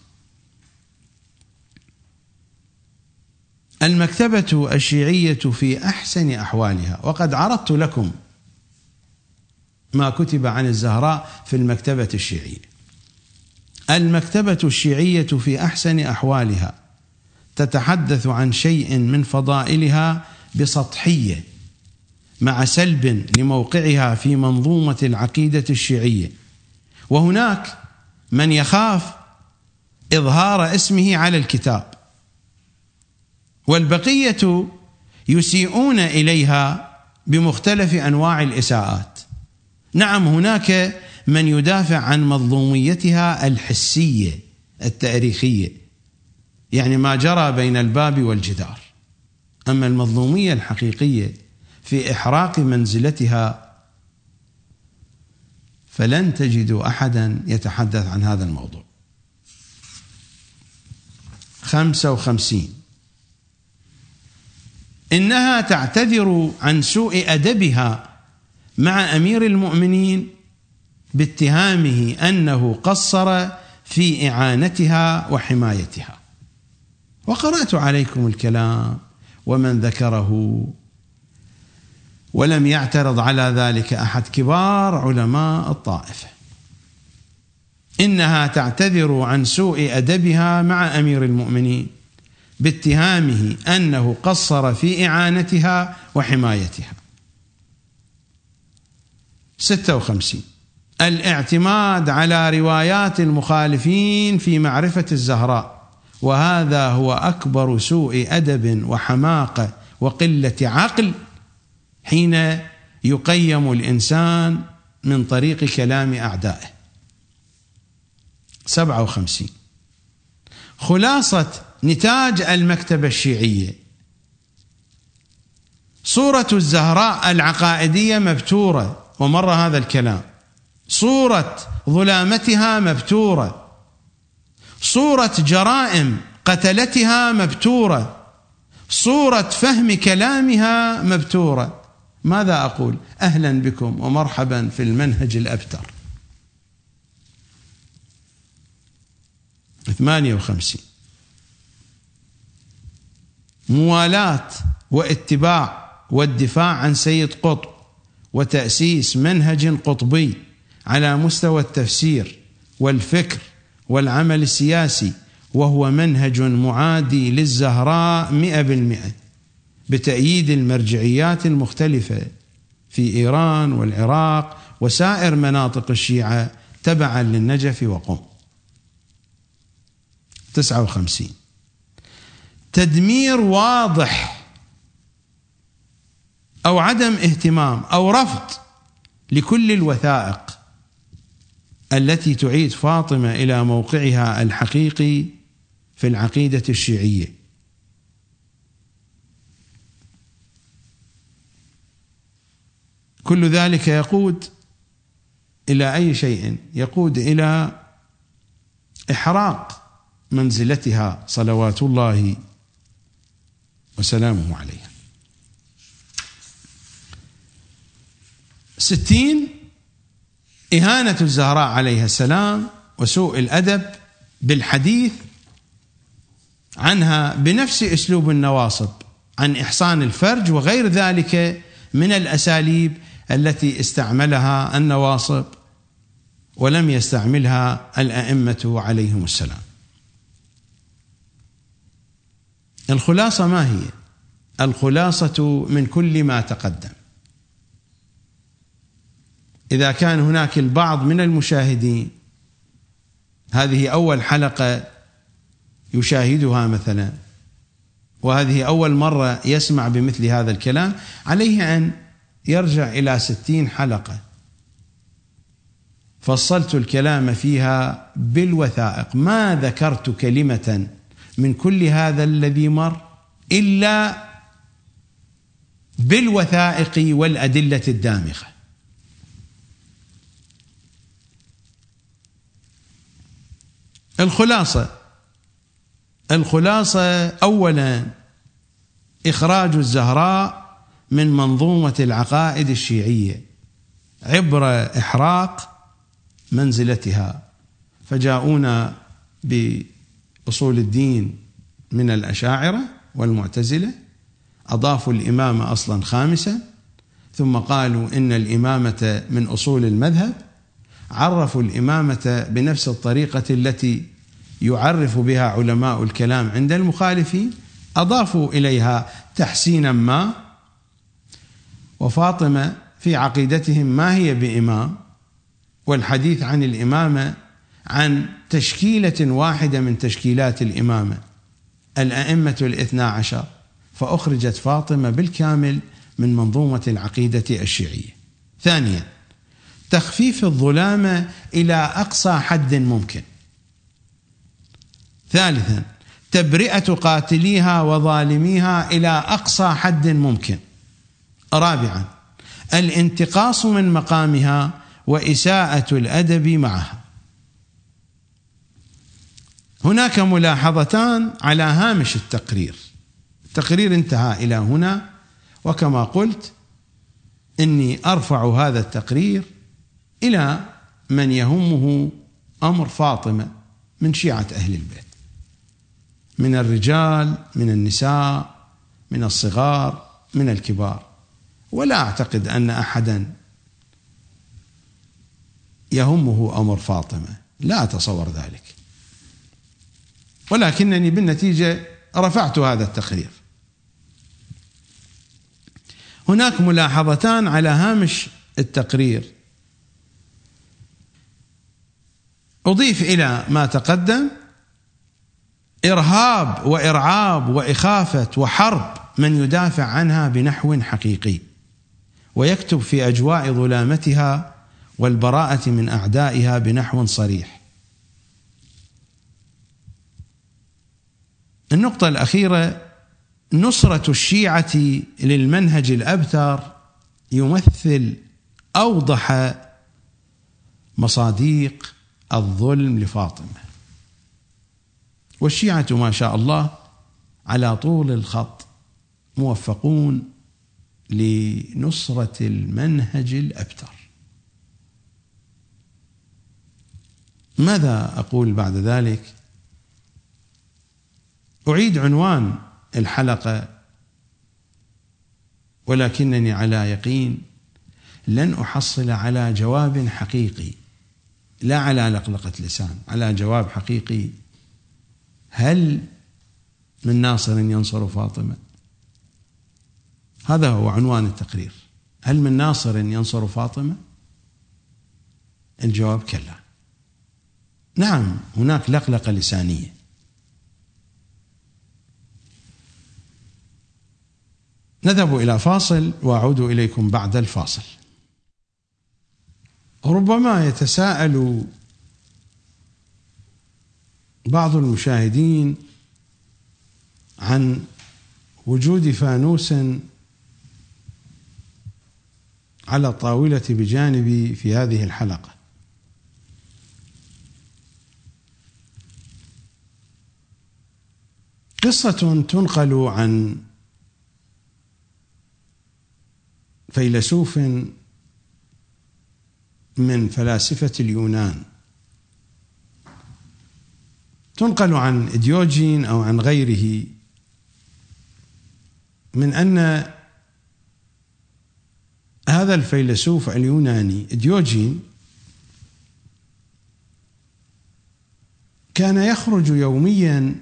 المكتبة الشيعية في أحسن أحوالها، وقد عرضت لكم ما كتب عن الزهراء في المكتبة الشيعية. المكتبة الشيعية في أحسن أحوالها تتحدث عن شيء من فضائلها بسطحية، مع سلب لموقعها في منظومة العقيدة الشيعية، وهناك من يخاف إظهار اسمه على الكتاب، والبقية يسيئون إليها بمختلف أنواع الإساءات. نعم، هناك من يدافع عن مظلوميتها الحسية التاريخية، يعني ما جرى بين الباب والجدار، أما المظلومية الحقيقية في إحراق منزلتها فلن تجدوا أحدا يتحدث عن هذا الموضوع. 55. إنها تعتذر عن سوء أدبها مع أمير المؤمنين باتهامه أنه قصر في إعانتها وحمايتها، وقرأت عليكم الكلام ومن ذكره، ولم يعترض على ذلك أحد كبار علماء الطائفة. إنها تعتذر عن سوء أدبها مع أمير المؤمنين باتهامه أنه قصر في إعانتها وحمايتها. 56. الاعتماد على روايات المخالفين في معرفة الزهراء، وهذا هو أكبر سوء أدب وحماقة وقلة عقل حين يقيم الإنسان من طريق كلام أعدائه. 57. خلاصة نتاج المكتبة الشيعية: صورة الزهراء العقائدية مبتورة، ومر هذا الكلام، صورة ظلامتها مبتورة، صورة جرائم قتلتها مبتورة، صورة فهم كلامها مبتورة. ماذا أقول؟ أهلا بكم ومرحبا في المنهج الأبتر. 58. موالاة واتباع والدفاع عن سيد قطب وتأسيس منهج قطبي على مستوى التفسير والفكر والعمل السياسي، وهو منهج معادي للزهراء 100%، بتأييد المرجعيات المختلفة في إيران والعراق وسائر مناطق الشيعة تبعا للنجف وقم. 59. تدمير واضح أو عدم اهتمام أو رفض لكل الوثائق التي تعيد فاطمة إلى موقعها الحقيقي في العقيدة الشيعية. كل ذلك يقود إلى أي شيء؟ يقود إلى إحراق منزلتها صلوات الله وسلامه عليها. 60. إهانة الزهراء عليها السلام وسوء الأدب بالحديث عنها بنفس أسلوب النواصب عن إحصان الفرج وغير ذلك من الأساليب التي استعملها النواصب ولم يستعملها الأئمة عليهم السلام. الخلاصة ما هي؟ الخلاصة من كل ما تقدم. إذا كان هناك البعض من المشاهدين هذه أول حلقة يشاهدها مثلا، وهذه أول مرة يسمع بمثل هذا الكلام، عليه أن يرجع إلى 60 حلقة فصلت الكلام فيها بالوثائق، ما ذكرت كلمة من كل هذا الذي مر إلا بالوثائق والأدلة الدامغة. الخلاصة أولا إخراج الزهراء من منظومة العقائد الشيعية عبر إحراق منزلتها، فجاءونا بأصول الدين من الأشاعرة والمعتزلة، أضافوا الإمامة أصلا خامسا، ثم قالوا إن الإمامة من أصول المذهب، عرفوا الإمامة بنفس الطريقة التي يعرف بها علماء الكلام عند المخالفين، أضافوا إليها تحسينا ما، وفاطمة في عقيدتهم ما هي بإمام، والحديث عن الإمامة عن تشكيلة واحدة من تشكيلات الإمامة الأئمة الاثنا عشر، فأخرجت فاطمة بالكامل من منظومة العقيدة الشيعية. ثانيا تخفيف الظلامة إلى أقصى حد ممكن. ثالثا تبرئة قاتليها وظالميها إلى أقصى حد ممكن. رابعا الانتقاص من مقامها وإساءة الأدب معها. هناك ملاحظتان على هامش التقرير. التقرير انتهى إلى هنا، وكما قلت إني أرفع هذا التقرير إلى من يهمه أمر فاطمة من شيعة أهل البيت، من الرجال، من النساء، من الصغار، من الكبار، ولا أعتقد أن أحدا يهمه أمر فاطمة، لا أتصور ذلك، ولكنني بالنتيجة رفعت هذا التقرير. هناك ملاحظتان على هامش التقرير أضيف إلى ما تقدم: إرهاب وإرعاب وإخافة وحرب من يدافع عنها بنحو حقيقي ويكتب في أجواء ظلامتها والبراءة من أعدائها بنحو صريح. النقطة الأخيرة: نصرة الشيعة للمنهج الأبتر يمثل أوضح مصاديق الظلم لفاطمة، والشيعة ما شاء الله على طول الخط موفقون لنصرة المنهج الأبتر. ماذا أقول بعد ذلك؟ أعيد عنوان الحلقة، ولكنني على يقين لن أحصل على جواب حقيقي، لا على لقلقة لسان، على جواب حقيقي. هل من ناصر ينصر فاطمة؟ هذا هو عنوان التقرير. هل من ناصر ينصر فاطمة؟ الجواب كلا. نعم، هناك لقلقة لسانية. نذهب إلى فاصل وأعود إليكم بعد الفاصل. ربما يتساءل بعض المشاهدين عن وجود فانوس على الطاولة بجانبي في هذه الحلقة. قصة تنقل عن فيلسوف من فلاسفة اليونان، تنقل عن ديوجين أو عن غيره من أن هذا الفيلسوف اليوناني ديوجين كان يخرج يوميا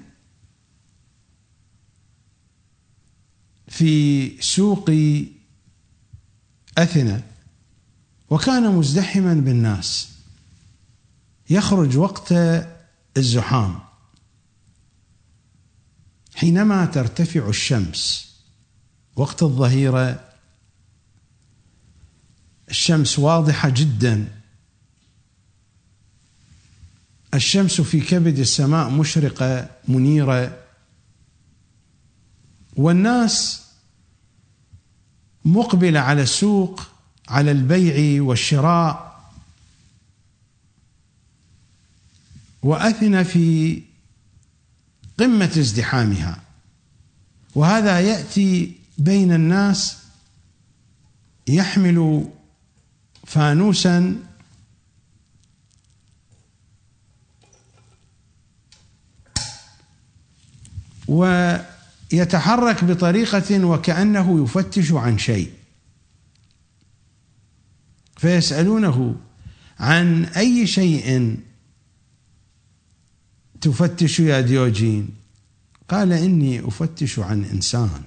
في سوق أثينا، وكان مزدحما بالناس، يخرج وقت الزحام حينما ترتفع الشمس. وقت الظهيرة الشمس واضحة جدا، الشمس في كبد السماء مشرقة منيرة، والناس مقبلة على السوق، على البيع والشراء. وأثينا في قمة ازدحامها، وهذا يأتي بين الناس يحمل فانوسا ويتحرك بطريقة وكأنه يفتش عن شيء، فيسألونه: عن أي شيء تفتش يا ديوجين؟ قال: إني أفتش عن إنسان.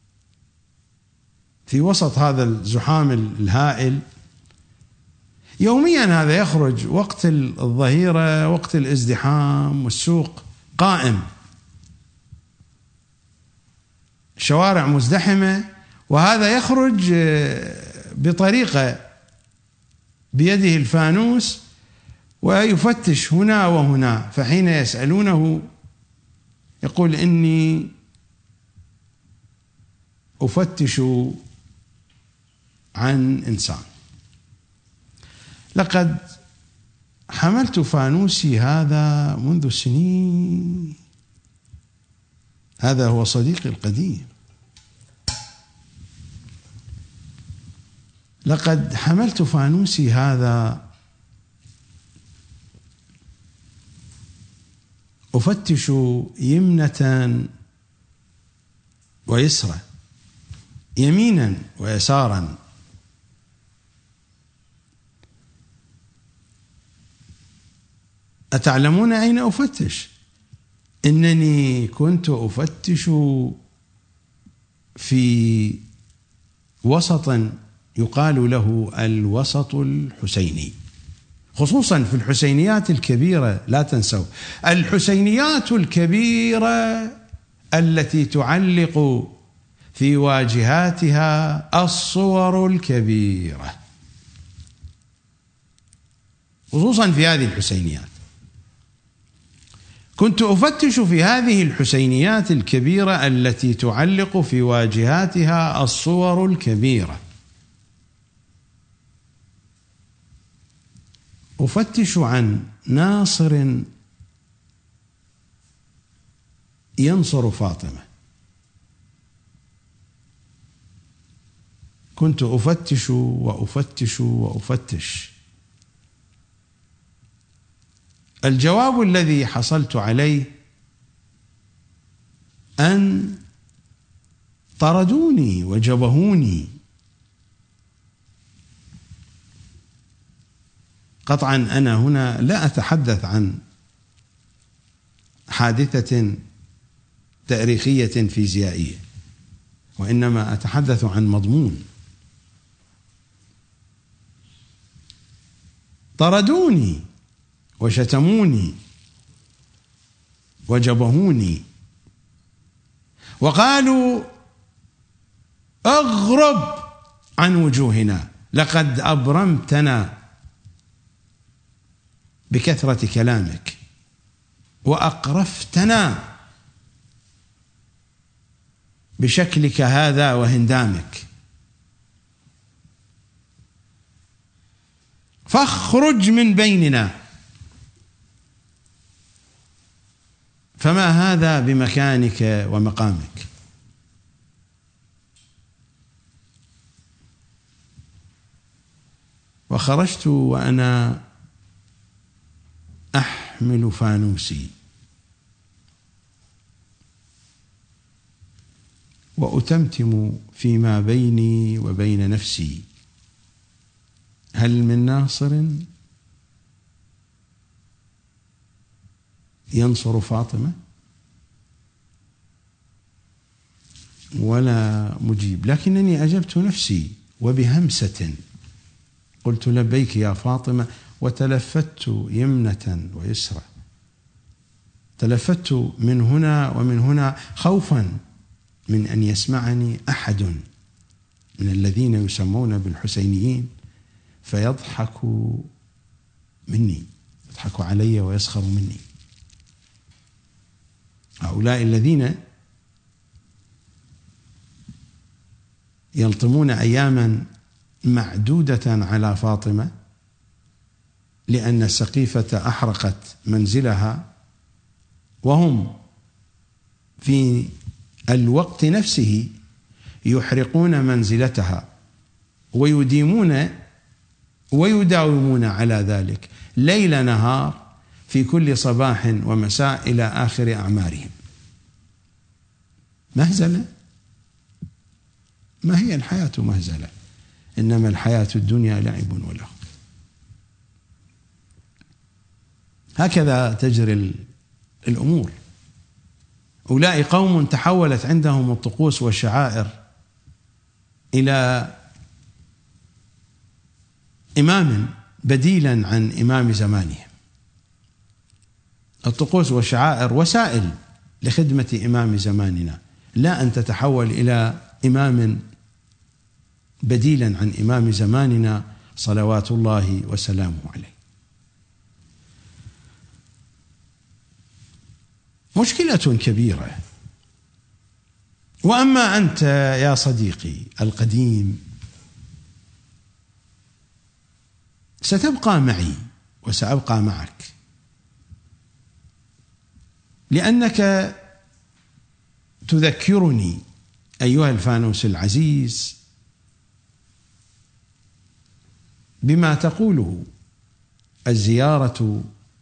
في وسط هذا الزحام الهائل يوميا هذا يخرج وقت الظهيرة، وقت الازدحام، والسوق قائم، شوارع مزدحمة، وهذا يخرج بطريقة بيده الفانوس ويفتش هنا وهنا. فحين يسألونه يقول: إني أفتش عن إنسان. لقد حملت فانوسي هذا منذ سنين. هذا هو صديقي القديم. لقد حملت فانوسي هذا أفتش يمنة ويسرى، يمينا ويسارا، أتعلمون أين أفتش؟ إنني كنت أفتش في وسط يقال له الوسط الحسيني، خصوصا في الحسينيات الكبيرة. لا تنسوا الحسينيات الكبيرة التي تعلق في واجهاتها الصور الكبيرة، خصوصا في هذه الحسينيات. كنت أفتش في هذه الحسينيات الكبيرة التي تعلق في واجهاتها الصور الكبيرة، أفتش عن ناصر ينصر فاطمة. كنت أفتش وأفتش وأفتش. الجواب الذي حصلت عليه أن طردوني وجبهوني. قطعا أنا هنا لا أتحدث عن حادثة تاريخية فيزيائية، وإنما أتحدث عن مضمون. طردوني وشتموني وجبهوني وقالوا: اغرب عن وجوهنا، لقد أبرمتنا بكثرة كلامك وأقرفتنا بشكلك هذا وهندامك، فاخرج من بيننا. فما هذا بمكانك ومقامك؟ وخرجت وأنا أحمل فانوسي وأتمتم فيما بيني وبين نفسي، هل من ناصر ينصر فاطمة؟ ولا مجيب، لكنني أجبت نفسي وبهمسة قلت لبيك يا فاطمة، وتلفت يمنة ويسرى، تلفت من هنا ومن هنا خوفا من أن يسمعني أحد من الذين يسمون بالحسينيين فيضحك مني، يضحك علي ويسخر مني. هؤلاء الذين يلطمون أياما معدودة على فاطمة لأن السقيفة أحرقت منزلها، وهم في الوقت نفسه يحرقون منزلتها ويديمون ويداومون على ذلك ليل نهار في كل صباح ومساء إلى آخر أعمارهم. مهزلة؟ ما هي الحياة مهزلة، إنما الحياة الدنيا لعب ولهو. هكذا تجري الأمور. أولئك قوم تحولت عندهم الطقوس والشعائر إلى إمام بديلا عن إمام زمانهم. الطقوس والشعائر وسائل لخدمة إمام زماننا، لا أن تتحول إلى إمام بديلا عن إمام زماننا صلوات الله وسلامه عليه. مشكلة كبيرة. وأما أنت يا صديقي القديم ستبقى معي وسأبقى معك، لأنك تذكرني أيها الفانوس العزيز بما تقوله الزيارة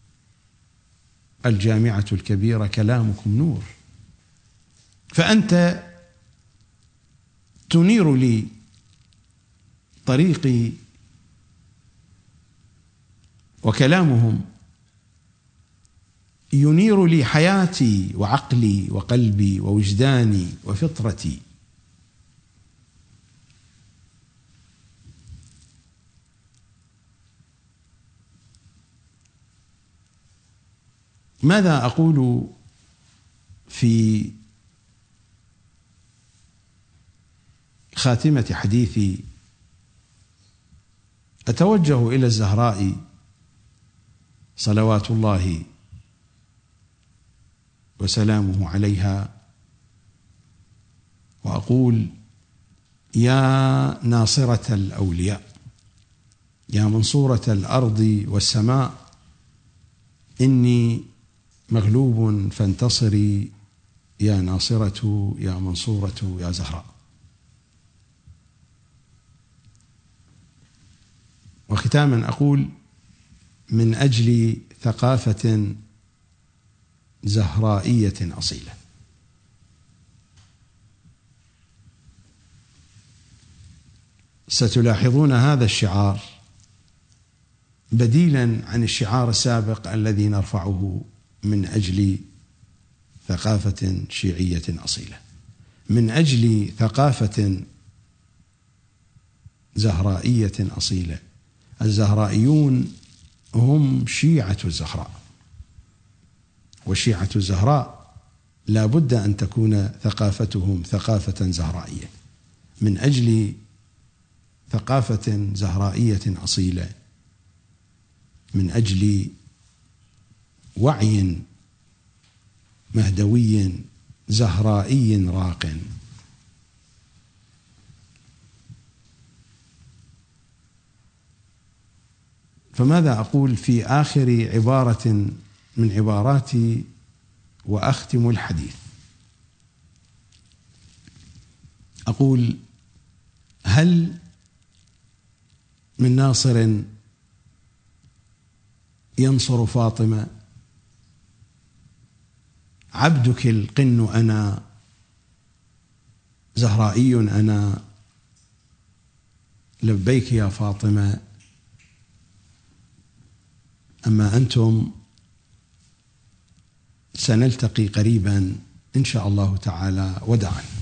الجامعة الكبيرة، كلامكم نور، فأنت تنير لي طريقي، وكلامهم ينير لي حياتي وعقلي وقلبي ووجداني وفطرتي. ماذا أقول في خاتمة حديثي؟ أتوجه إلى الزهراء صلوات الله وسلامه عليها وأقول: يا ناصرة الأولياء، يا منصورة الأرض والسماء، إني مغلوب فانتصري يا ناصرة يا منصورة يا زهراء. وختاما أقول: من أجل ثقافة زهرائية أصيلة. ستلاحظون هذا الشعار بديلا عن الشعار السابق الذي نرفعه من أجل ثقافة شيعية أصيلة، من أجل ثقافة زهرائية أصيلة. الزهرائيون هم شيعة الزهراء، وشيعة الزهراء لا بد أن تكون ثقافتهم ثقافة زهرائية. من أجل ثقافة زهرائية أصيلة، من أجل وعي مهدوي زهرائي راق، فماذا أقول في آخر عبارة من عباراتي وأختم الحديث؟ أقول: هل من ناصر ينصر فاطمة؟ عبدك القن أنا، زهرائي أنا، لبيك يا فاطمة، أما أنتم سنلتقي قريبا إن شاء الله تعالى، وداعا.